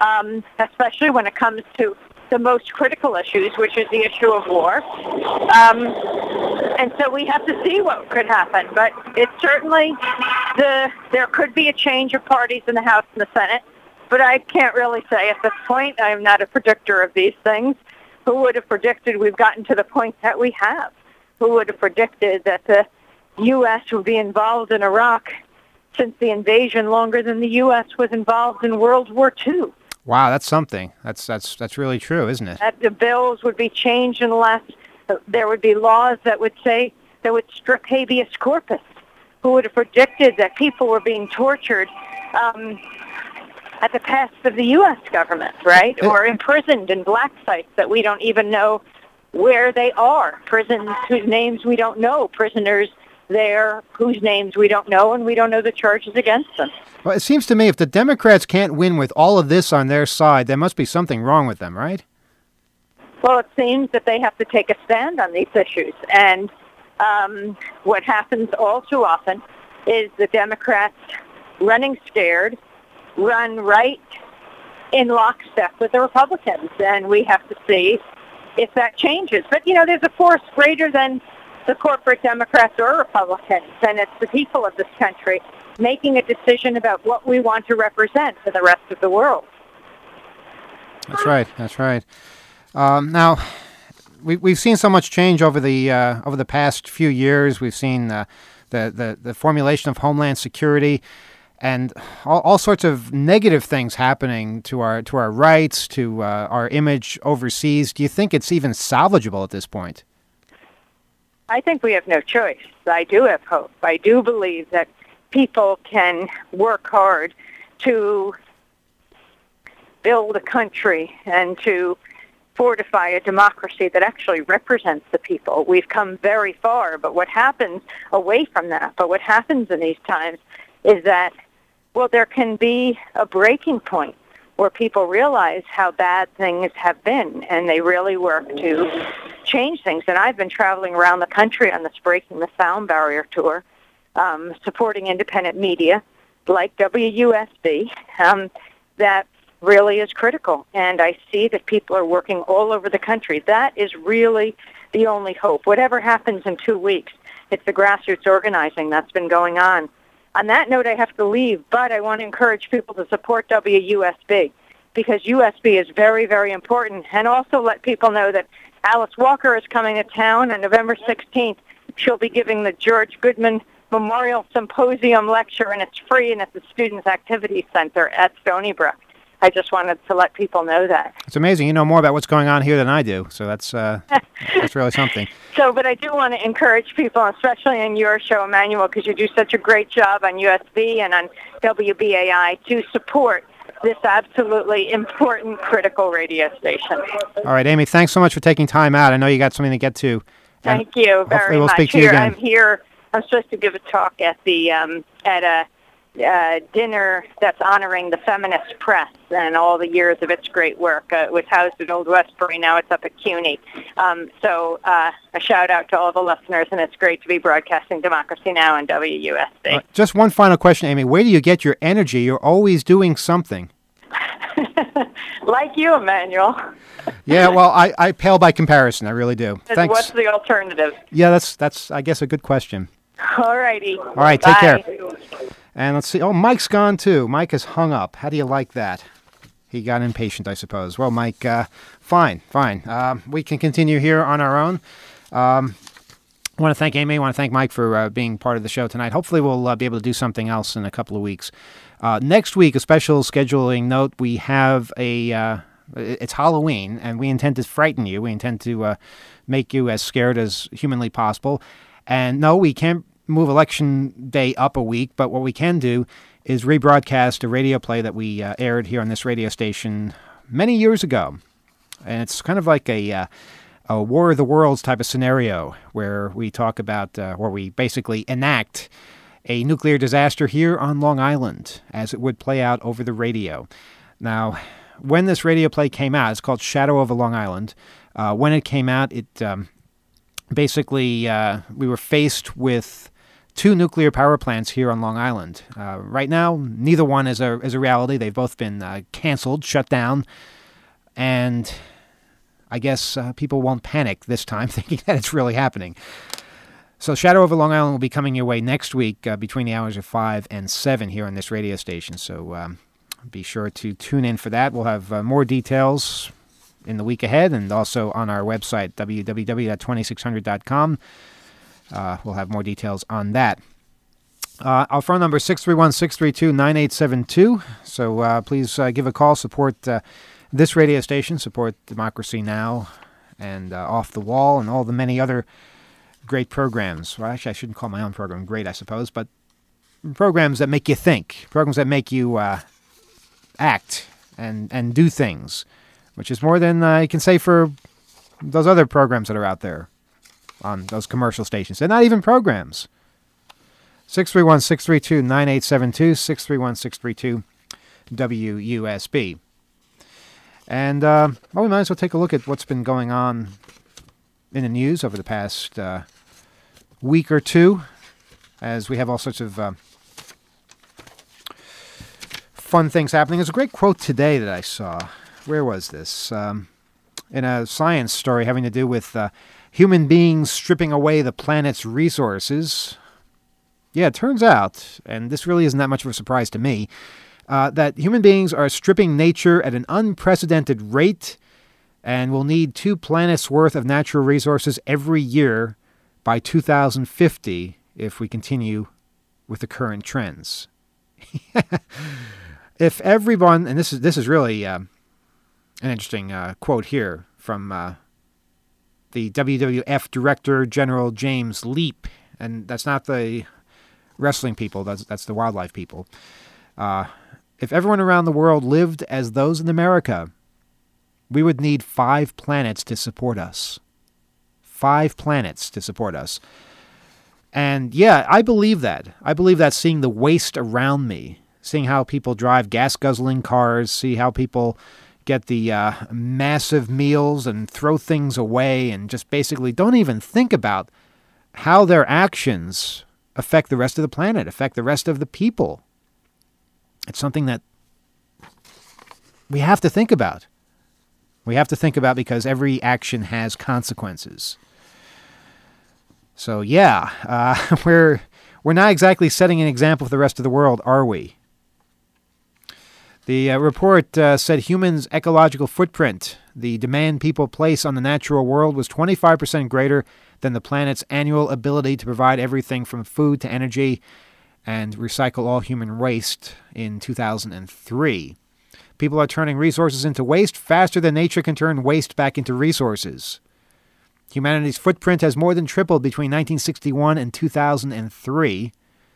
um, especially when it comes to the most critical issues, which is the issue of war. Um, and so we have to see what could happen. But it's certainly, the there could be a change of parties in the House and the Senate. But I can't really say at this point. I'm not a predictor of these things. Who would have predicted we've gotten to the point that we have? Who would have predicted that the U S would be involved in Iraq since the invasion longer than the U S was involved in World War Two? Wow, that's something. That's that's that's really true, isn't it? That the bills would be changed in the last. There would be laws that would say that would strip habeas corpus. Who would have predicted that people were being tortured um, at the behest of the U S government, right? It, or imprisoned in black sites that we don't even know where they are. Prisons whose names we don't know. Prisoners there whose names we don't know, and we don't know the charges against them. Well, it seems to me if the Democrats can't win with all of this on their side, there must be something wrong with them, right? Well, it seems that they have to take a stand on these issues. And um, what happens all too often is the Democrats, running scared, run right in lockstep with the Republicans. And we have to see if that changes. But, you know, there's a force greater than the corporate Democrats or Republicans, and it's the people of this country making a decision about what we want to represent to the rest of the world. That's right. That's right. Um, now, we, we've seen so much change over the uh, over the past few years. We've seen uh, the, the the formulation of Homeland Security, and all, all sorts of negative things happening to our to our rights, to uh, our image overseas. Do you think it's even salvageable at this point? I think we have no choice. I do have hope. I do believe that people can work hard to build a country and to fortify a democracy that actually represents the people. We've come very far, but what happens away from that, but what happens in these times is that, well, there can be a breaking point where people realize how bad things have been, and they really work to change things. And I've been traveling around the country on this Breaking the Sound Barrier tour, um, supporting independent media like W U S B, um, that really is critical. And I see that people are working all over the country. That is really the only hope. Whatever happens in two weeks, it's the grassroots organizing that's been going on. On that note, I have to leave, but I want to encourage people to support W U S B because U S B is very, very important. And also let people know that Alice Walker is coming to town on November sixteenth. She'll be giving the George Goodman Memorial Symposium lecture, and it's free, and it's the Students' Activity Center at Stony Brook. I just wanted to let people know that. It's amazing. You know more about what's going on here than I do, so that's uh, that's really something. So, but I do want to encourage people, especially on your show, Emmanuel, because you do such a great job on U S B and on W B A I, to support this absolutely important, critical radio station. All right, Amy, thanks so much for taking time out. I know you got something to get to. Thank you very we'll much. Speak to you here, again. I'm here. I'm supposed to give a talk at the um, at a uh, dinner that's honoring the feminist press and all the years of its great work. Uh, it was housed at Old Westbury. Now it's up at CUNY. Um, so uh, a shout out to all the listeners, and it's great to be broadcasting Democracy Now! On W U S B. Uh, just one final question, Amy. Where do you get your energy? You're always doing something. Like you, Emmanuel. Yeah, well, I, I pale by comparison. I really do. Thanks. What's the alternative? Yeah, that's, that's I guess, a good question. All righty. All right, take Bye. care. And let's see. Oh, Mike's gone, too. Mike has hung up. How do you like that? He got impatient, I suppose. Well, Mike, uh, fine, fine. Uh, we can continue here on our own. Um, I want to thank Amy. I want to thank Mike for uh, being part of the show tonight. Hopefully we'll uh, be able to do something else in a couple of weeks. Uh, next week, a special scheduling note, we have a, uh, it's Halloween, and we intend to frighten you. We intend to uh, make you as scared as humanly possible. And no, we can't move Election Day up a week, but what we can do is rebroadcast a radio play that we uh, aired here on this radio station many years ago. And it's kind of like a, uh, a War of the Worlds type of scenario where we talk about, uh, where we basically enact a nuclear disaster here on Long Island as it would play out over the radio. Now, when this radio play came out, it's called Shadow of a Long Island. Uh, when it came out, it um, basically, uh, we were faced with two nuclear power plants here on Long Island. Uh, right now, neither one is a is a reality. They've both been uh, canceled, shut down, and I guess uh, people won't panic this time, thinking that it's really happening. So Shadow Over Long Island will be coming your way next week uh, between the hours of five and seven here on this radio station. So um, be sure to tune in for that. We'll have uh, more details in the week ahead, and also on our website, w w w dot twenty-six hundred dot com. Uh, we'll have more details on that. Uh, our phone number is six three one, six three two, nine eight seven two. So uh, please uh, give a call, support uh, this radio station, support Democracy Now! And uh, Off the Wall, and all the many other great programs. Well, actually, I shouldn't call my own program great, I suppose, but programs that make you think, programs that make you uh, act and, and do things, which is more than uh, you can say for those other programs that are out there on those commercial stations. They're not even programs. six three one, six three two, nine eight seven two, six three one, six three two, W U S B. And uh, well, we might as well take a look at what's been going on in the news over the past uh, week or two, as we have all sorts of uh, fun things happening. There's a great quote today that I saw. Where was this? Um, in a science story having to do with uh, human beings stripping away the planet's resources. Yeah, it turns out, and this really isn't that much of a surprise to me, uh, that human beings are stripping nature at an unprecedented rate and will need two planets' worth of natural resources every year by two thousand fifty if we continue with the current trends. If everyone, and this is this is really uh, an interesting uh, quote here from uh, the W W F Director General James Leap, and that's not the wrestling people, that's, that's the wildlife people. Uh, if everyone around the world lived as those in America, we would need five planets to support us. Five planets to support us. And yeah, I believe that. I believe that, seeing the waste around me, seeing how people drive gas-guzzling cars, see how people get the uh, massive meals and throw things away and just basically don't even think about how their actions affect the rest of the planet, affect the rest of the people. It's something that we have to think about. We have to think about because every action has consequences. So yeah, uh, we're we're not exactly setting an example for the rest of the world, are we? The uh, report uh, said humans' ecological footprint, the demand people place on the natural world, was twenty-five percent greater than the planet's annual ability to provide everything from food to energy and recycle all human waste in two thousand three. People are turning resources into waste faster than nature can turn waste back into resources. Humanity's footprint has more than tripled between nineteen sixty-one and two thousand three.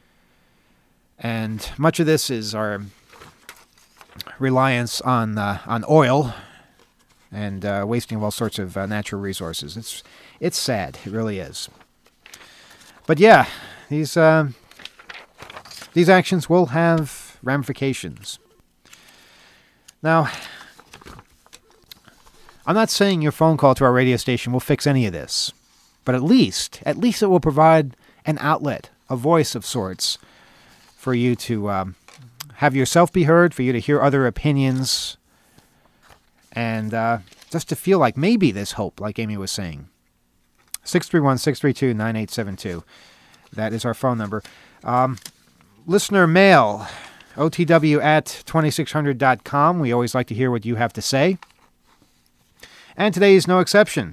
And much of this is our reliance on uh, on oil and uh, wasting of all sorts of uh, natural resources. It's it's sad. It really is. But yeah, these uh, these actions will have ramifications. Now, I'm not saying your phone call to our radio station will fix any of this, but at least, at least it will provide an outlet, a voice of sorts, for you to um, have yourself be heard, for you to hear other opinions, and uh, just to feel like maybe there's hope, like Amy was saying. six three one, six three two, nine eight seven two. That is our phone number. Um, listener mail, O T W at twenty-six hundred dot com. We always like to hear what you have to say. And today is no exception.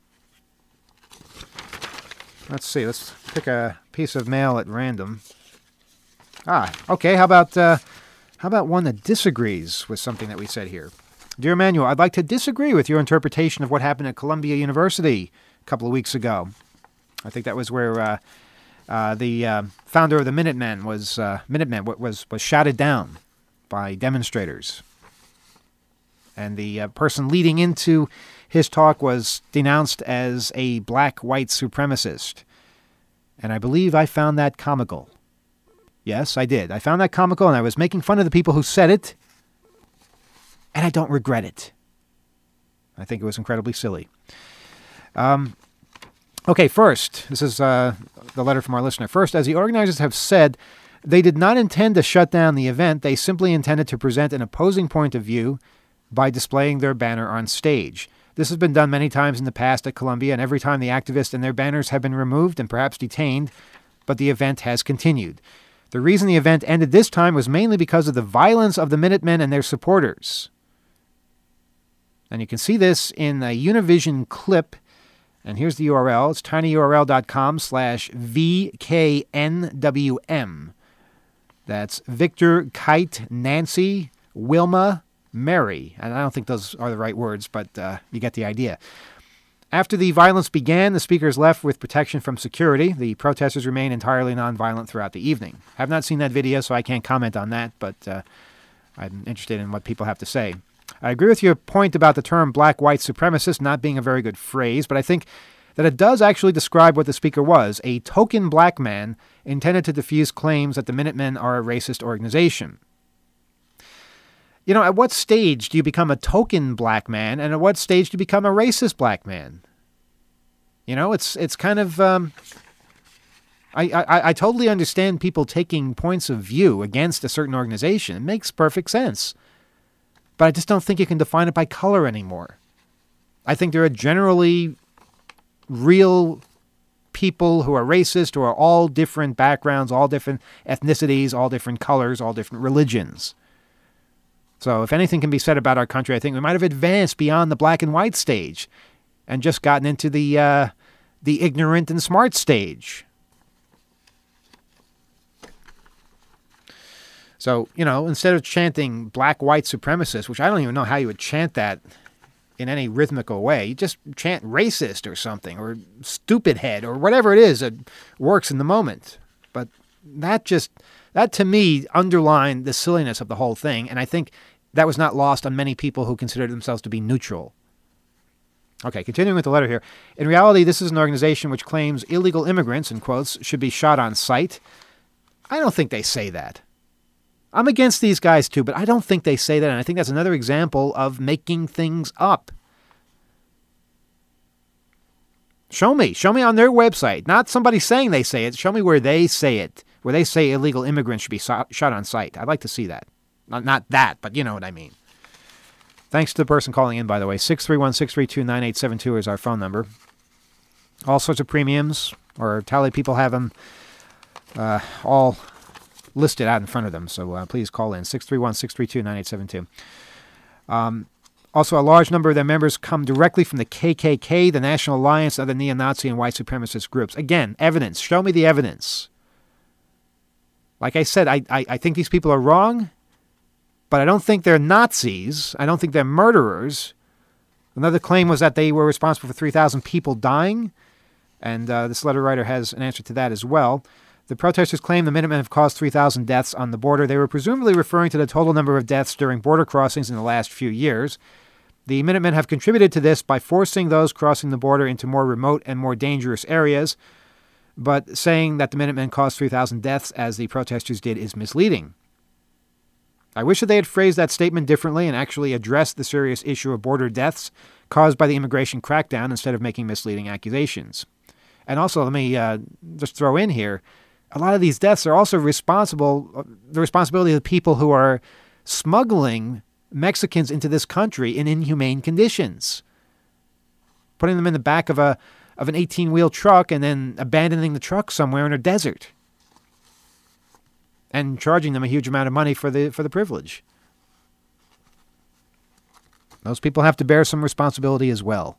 Let's see. Let's pick a piece of mail at random. Ah, okay. How about uh, how about one that disagrees with something that we said here? Dear Emmanuel, I'd like to disagree with your interpretation of what happened at Columbia University a couple of weeks ago. I think that was where uh, uh, the uh, founder of the Minutemen was uh, Minutemen was was shouted down by demonstrators, and the uh, person leading into his talk was denounced as a black white supremacist. And I believe I found that comical. Yes, I did. I found that comical, and I was making fun of the people who said it, and I don't regret it. I think it was incredibly silly. Um, Okay, first, this is uh, the letter from our listener. First, as the organizers have said, they did not intend to shut down the event. They simply intended to present an opposing point of view by displaying their banner on stage. This has been done many times in the past at Columbia, and every time the activists and their banners have been removed and perhaps detained, but the event has continued. The reason the event ended this time was mainly because of the violence of the Minutemen and their supporters. And you can see this in a Univision clip. And here's the U R L. It's tinyurl.com slash VKNWM. That's Victor, Kite, Nancy, Wilma, Mary. And I don't think those are the right words, but uh, you get the idea. After the violence began, the speakers left with protection from security. The protesters remained entirely nonviolent throughout the evening. I have not seen that video, so I can't comment on that, but uh, I'm interested in what people have to say. I agree with your point about the term black-white supremacist not being a very good phrase, but I think that it does actually describe what the speaker was, a token black man intended to diffuse claims that the Minutemen are a racist organization. You know, at what stage do you become a token black man, and at what stage do you become a racist black man? You know, it's it's kind of... Um, I, I, I totally understand people taking points of view against a certain organization. It makes perfect sense. But I just don't think you can define it by color anymore. I think there are generally real people who are racist, who are all different backgrounds, all different ethnicities, all different colors, all different religions. So if anything can be said about our country, I think we might have advanced beyond the black and white stage and just gotten into the uh, the ignorant and smart stage. So, you know, instead of chanting black-white supremacist, which I don't even know how you would chant that in any rhythmical way, you just chant racist or something, or stupid head, or whatever it is that works in the moment. But that just, that to me underlined the silliness of the whole thing, and I think that was not lost on many people who considered themselves to be neutral. Okay, continuing with the letter here. In reality, this is an organization which claims illegal immigrants, in quotes, should be shot on sight. I don't think they say that. I'm against these guys too, but I don't think they say that, and I think that's another example of making things up. Show me. Show me on their website. Not somebody saying they say it. Show me where they say it, where they say illegal immigrants should be so- shot on sight. I'd like to see that. Not, not that, but you know what I mean. Thanks to the person calling in, by the way. six three one, six three two, nine eight seven two is our phone number. All sorts of premiums, or tally people have them uh, all listed out in front of them, so uh, please call in, six three one, six three two, nine eight seven two. Um, also, a large number of their members come directly from the K K K, the National Alliance of the neo-Nazi and white supremacist groups. Again, evidence. Show me the evidence. Like I said, I, I, I think these people are wrong, but I don't think they're Nazis. I don't think they're murderers. Another claim was that they were responsible for three thousand people dying, and uh, this letter writer has an answer to that as well. The protesters claim the Minutemen have caused three thousand deaths on the border. They were presumably referring to the total number of deaths during border crossings in the last few years. The Minutemen have contributed to this by forcing those crossing the border into more remote and more dangerous areas, but saying that the Minutemen caused three thousand deaths, as the protesters did, is misleading. I wish that they had phrased that statement differently and actually addressed the serious issue of border deaths caused by the immigration crackdown instead of making misleading accusations. And also, let me uh, just throw in here, a lot of these deaths are also responsible, the responsibility of the people who are smuggling Mexicans into this country in inhumane conditions, putting them in the back of a of an eighteen-wheel truck and then abandoning the truck somewhere in a desert and charging them a huge amount of money for the for the privilege. Those people have to bear some responsibility as well.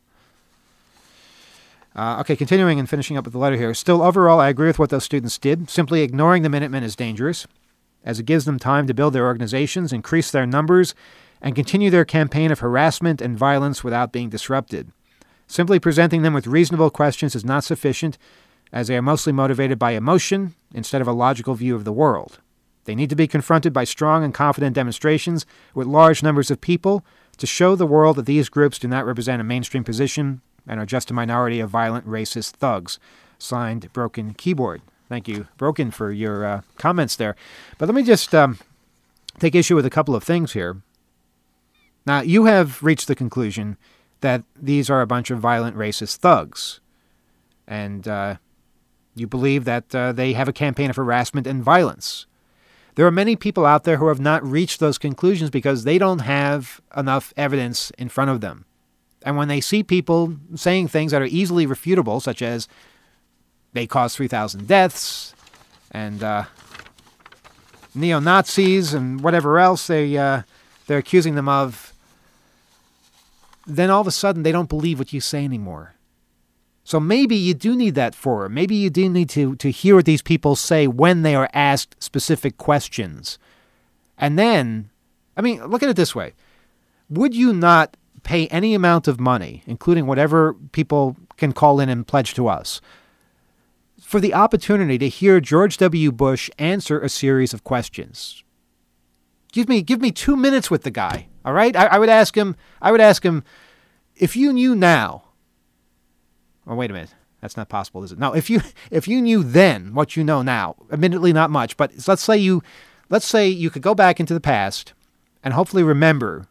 Uh, okay, continuing and finishing up with the letter here. Still, overall, I agree with what those students did. Simply ignoring the Minutemen is dangerous, as it gives them time to build their organizations, increase their numbers, and continue their campaign of harassment and violence without being disrupted. Simply presenting them with reasonable questions is not sufficient, as they are mostly motivated by emotion instead of a logical view of the world. They need to be confronted by strong and confident demonstrations with large numbers of people to show the world that these groups do not represent a mainstream position and are just a minority of violent, racist thugs. Signed, Broken Keyboard. Thank you, Broken, for your uh, comments there. But let me just um, take issue with a couple of things here. Now, you have reached the conclusion that these are a bunch of violent, racist thugs. And uh, you believe that uh, they have a campaign of harassment and violence. There are many people out there who have not reached those conclusions because they don't have enough evidence in front of them. And when they see people saying things that are easily refutable, such as they caused three thousand deaths and uh, neo-Nazis and whatever else they, uh, they're accusing them of, then all of a sudden they don't believe what you say anymore. So maybe you do need that forum. Maybe you do need to, to hear what these people say when they are asked specific questions. And then, I mean, look at it this way. Would you not pay any amount of money, including whatever people can call in and pledge to us, for the opportunity to hear George W. Bush answer a series of questions? Give me, give me two minutes with the guy. All right. I, I would ask him, I would ask him, if you knew now, oh, wait a minute. That's not possible, is it? No, if you, if you knew then what you know now, admittedly not much, but let's say you, let's say you could go back into the past and hopefully remember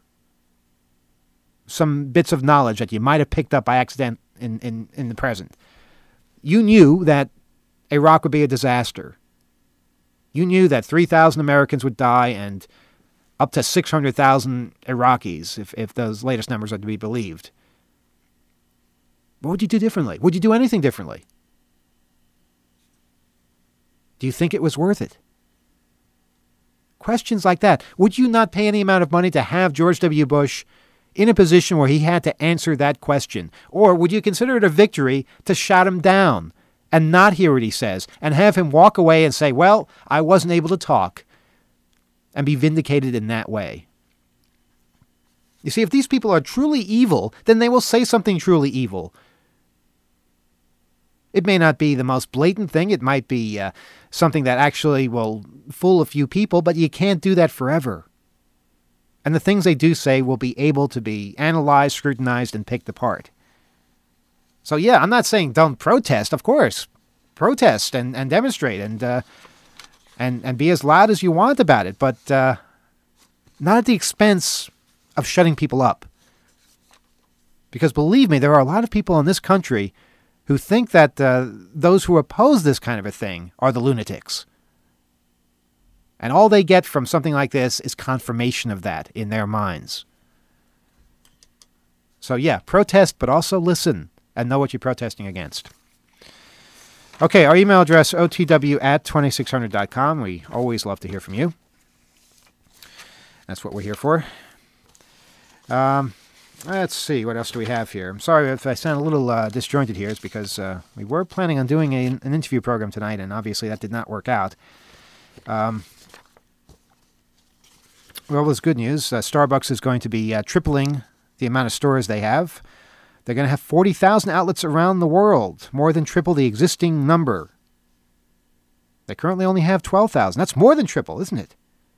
some bits of knowledge that you might have picked up by accident in, in, in the present. You knew that Iraq would be a disaster. You knew that three thousand Americans would die and up to six hundred thousand Iraqis, if, if those latest numbers are to be believed. What would you do differently? Would you do anything differently? Do you think it was worth it? Questions like that. Would you not pay any amount of money to have George W. Bush in a position where he had to answer that question? Or would you consider it a victory to shut him down and not hear what he says and have him walk away and say, well, I wasn't able to talk, and be vindicated in that way? You see, if these people are truly evil, then they will say something truly evil. It may not be the most blatant thing. It might be uh, something that actually will fool a few people, but you can't do that forever. And the things they do say will be able to be analyzed, scrutinized, and picked apart. So yeah, I'm not saying don't protest, of course. Protest and, and demonstrate and, uh, and and be as loud as you want about it, but uh, not at the expense of shutting people up. Because believe me, there are a lot of people in this country who think that uh, those who oppose this kind of a thing are the lunatics. And all they get from something like this is confirmation of that in their minds. So yeah, protest, but also listen and know what you're protesting against. Okay, our email address, O T W at twenty-six hundred dot com. We always love to hear from you. That's what we're here for. Um, let's see, what else do we have here? I'm sorry if I sound a little uh, disjointed here. It's because uh, we were planning on doing a, an interview program tonight, and obviously that did not work out. Um, well, there's good news. Uh, Starbucks is going to be uh, tripling the amount of stores they have. They're going to have forty thousand outlets around the world, more than triple the existing number. They currently only have twelve thousand. That's more than triple, isn't it?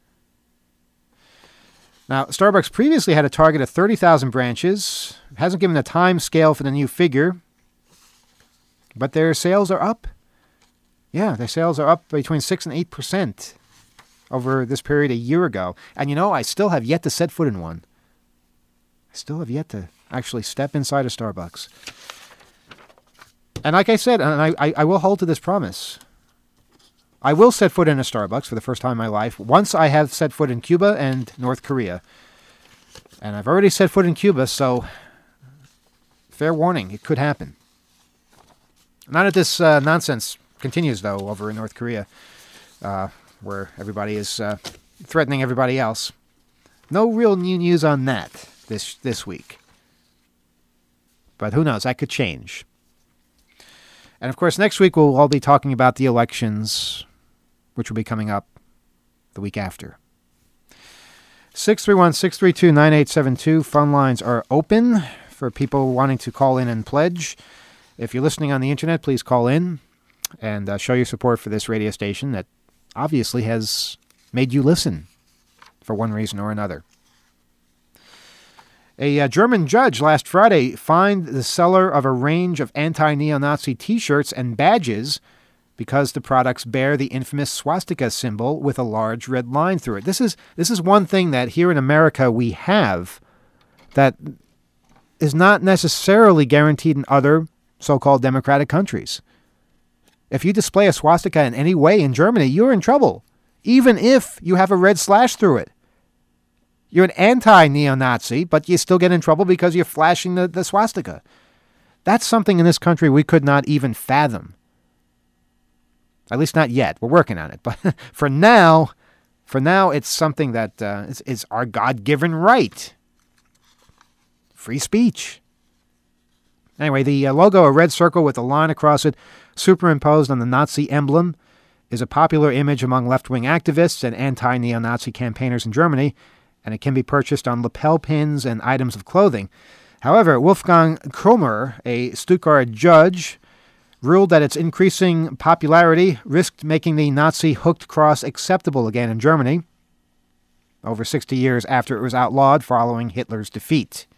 Now, Starbucks previously had a target of thirty thousand branches. It hasn't given a time scale for the new figure, but their sales are up. Yeah, their sales are up between six and eight percent over this period a year ago. And you know, I still have yet to set foot in one. I still have yet to actually step inside a Starbucks. And like I said, and I, I, I will hold to this promise, I will set foot in a Starbucks for the first time in my life once I have set foot in Cuba and North Korea. And I've already set foot in Cuba, so fair warning, it could happen. Not that this uh, nonsense continues, though, over in North Korea, uh, where everybody is uh, threatening everybody else. No real new news on that this this week. But who knows, that could change. And of course, next week we'll all be talking about the elections, which will be coming up the week after. six three one, six three two, nine eight seven two. Phone lines are open for people wanting to call in and pledge. If you're listening on the internet, please call in and uh, show your support for this radio station that obviously has made you listen for one reason or another. A uh, German judge last Friday fined the seller of a range of anti-neo-Nazi T-shirts and badges because the products bear the infamous swastika symbol with a large red line through it. This is this is one thing that here in America we have that is not necessarily guaranteed in other so-called democratic countries. If you display a swastika in any way in Germany, you're in trouble, even if you have a red slash through it. You're an anti-neo-Nazi, but you still get in trouble because you're flashing the, the swastika. That's something in this country we could not even fathom. At least not yet. We're working on it. But for now, for now, it's something that uh, is, is our God-given right. Free speech. Anyway, the uh, logo, a red circle with a line across it, superimposed on the Nazi emblem, is a popular image among left-wing activists and anti-neo-Nazi campaigners in Germany, and it can be purchased on lapel pins and items of clothing. However, Wolfgang Kromer, a Stuttgart judge, ruled that its increasing popularity risked making the Nazi hooked cross acceptable again in Germany, over sixty years after it was outlawed following Hitler's defeat.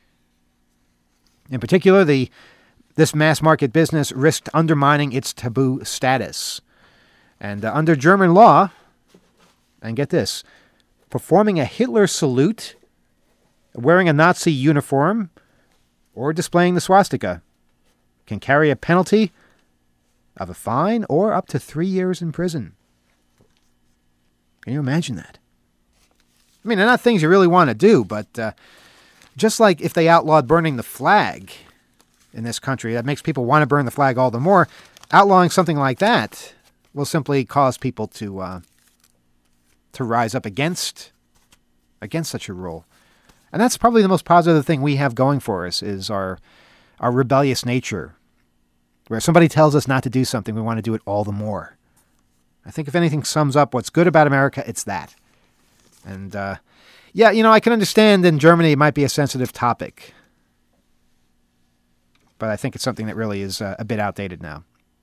In particular, the this mass-market business risked undermining its taboo status. And uh, under German law, and get this, performing a Hitler salute, wearing a Nazi uniform, or displaying the swastika can carry a penalty of a fine or up to three years in prison. Can you imagine that? I mean, they're not things you really want to do, but uh, just like if they outlawed burning the flag in this country, that makes people want to burn the flag all the more. Outlawing something like that will simply cause people to uh, to rise up against against such a rule. And that's probably the most positive thing we have going for us is our our rebellious nature. Where somebody tells us not to do something, we want to do it all the more. I think if anything sums up what's good about America, it's that. And, uh, yeah, you know, I can understand in Germany it might be a sensitive topic. But I think it's something that really is uh, a bit outdated now.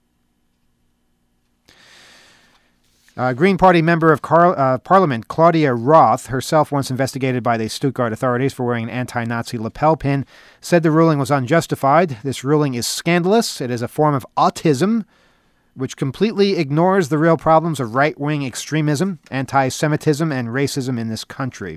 Uh, Green Party member of Car- uh, Parliament Claudia Roth, herself once investigated by the Stuttgart authorities for wearing an anti-Nazi lapel pin, said the ruling was unjustified. This ruling is scandalous. It is a form of autism, which completely ignores the real problems of right-wing extremism, anti-Semitism, and racism in this country.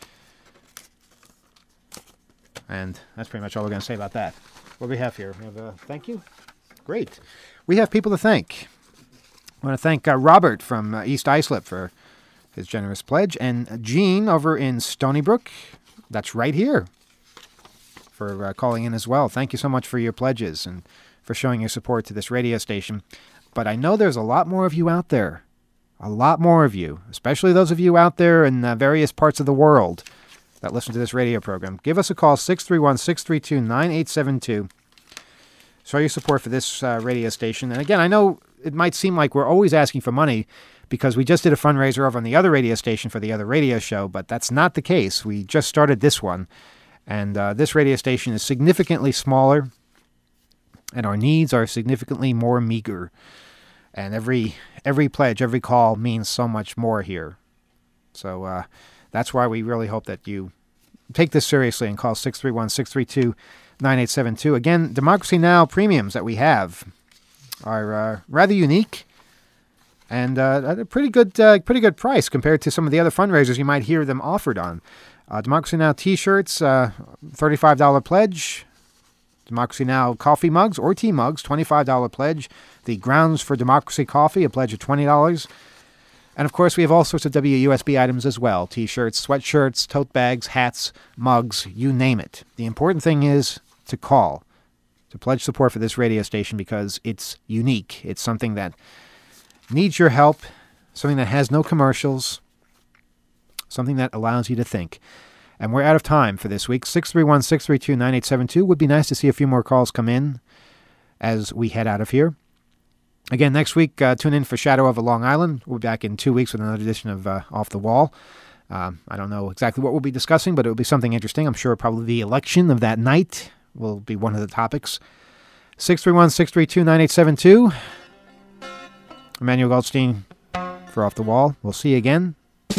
And that's pretty much all we're going to say about that. What do we have here? We have a thank you. Great. We have people to thank. I want to thank uh, Robert from uh, East Islip for his generous pledge, and Gene over in Stony Brook, that's right here, for uh, calling in as well. Thank you so much for your pledges and for showing your support to this radio station. But I know there's a lot more of you out there, a lot more of you, especially those of you out there in uh, various parts of the world that listen to this radio program. Give us a call, six three one, six three two, nine eight seven two. Show your support for this uh, radio station. And again, I know it might seem like we're always asking for money because we just did a fundraiser over on the other radio station for the other radio show, but that's not the case. We just started this one, and uh, this radio station is significantly smaller, and our needs are significantly more meager. And every every pledge, every call means so much more here. So uh, that's why we really hope that you take this seriously and call six three one, six three two, nine eight seven two. Again, Democracy Now! Premiums that we have are uh, rather unique and uh, at a pretty good uh, pretty good price compared to some of the other fundraisers you might hear them offered on. Uh, Democracy Now! T-shirts, uh, thirty-five dollars pledge. Democracy Now! Coffee mugs or tea mugs, twenty-five dollars pledge. The Grounds for Democracy coffee, a pledge of twenty dollars. And, of course, we have all sorts of W U S B items as well. T-shirts, sweatshirts, tote bags, hats, mugs, you name it. The important thing is to call, to pledge support for this radio station because it's unique. It's something that needs your help, something that has no commercials, something that allows you to think. And we're out of time for this week. six three one, six three two, nine eight seven two. Would be nice to see a few more calls come in as we head out of here. Again, next week, uh, tune in for Shadow of a Long Island. We'll be back in two weeks with another edition of uh, Off the Wall. Um, I don't know exactly what we'll be discussing, but it will be something interesting. I'm sure probably the election of that night will be one of the topics. six three one, six three two, nine eight seven two. Emmanuel Goldstein for Off the Wall. We'll see you again.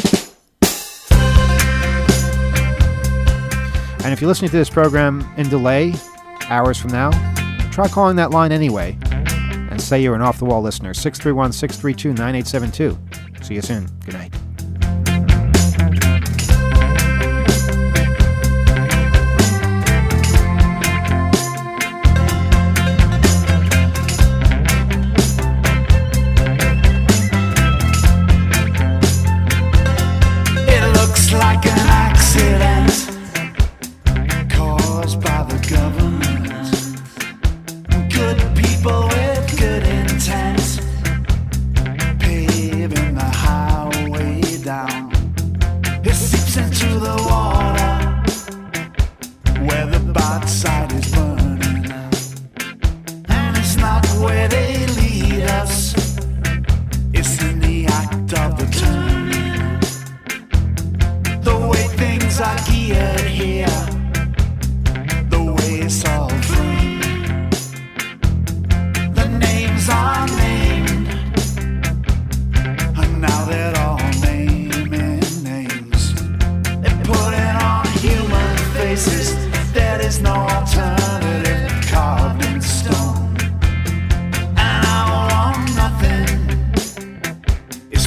And if you're listening to this program in delay, hours from now, try calling that line anyway and say you're an Off the Wall listener. six three one, six three two, nine eight seven two. See you soon. Good night.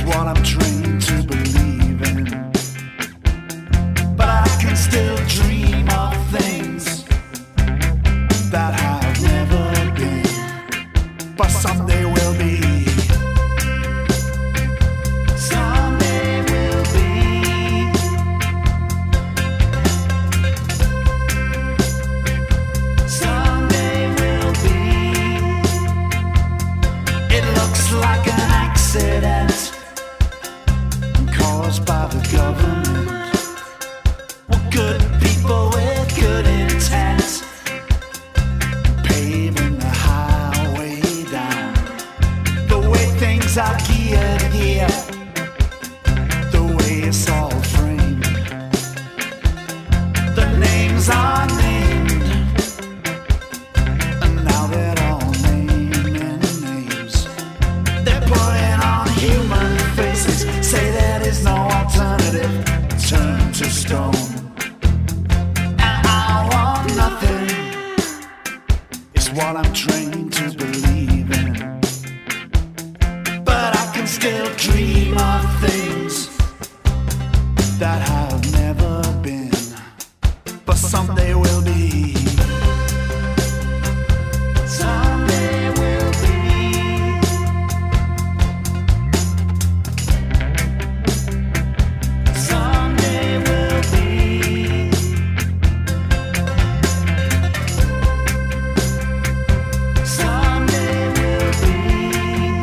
what I'm trained to believe in. But I can still dream of things that have never been, but someday will be. Someday will be. Someday will be. It looks like an accident caused by the government. Well, good people with good intent paving the highway down. The way things are geared here, the way it's all framed, the names are named, and now they're all naming names. They're putting on human faces, say there is no alternative, turn to stone. And I want nothing, it's what I'm trained to believe in. But I can still dream of things that have never been, but someday will be. Someday will be. Someday will be. Someday will be.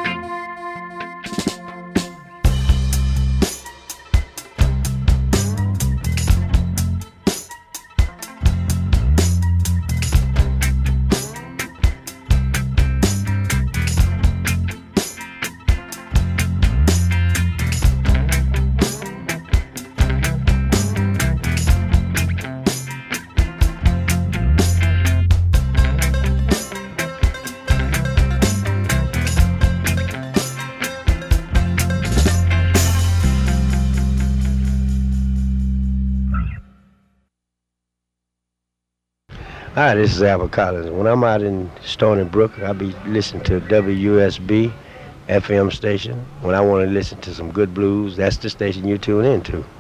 Hi, this is Albert Collins. When I'm out in Stony Brook, I'll be listening to W U S B F M station. When I want to listen to some good blues, that's the station you tune into.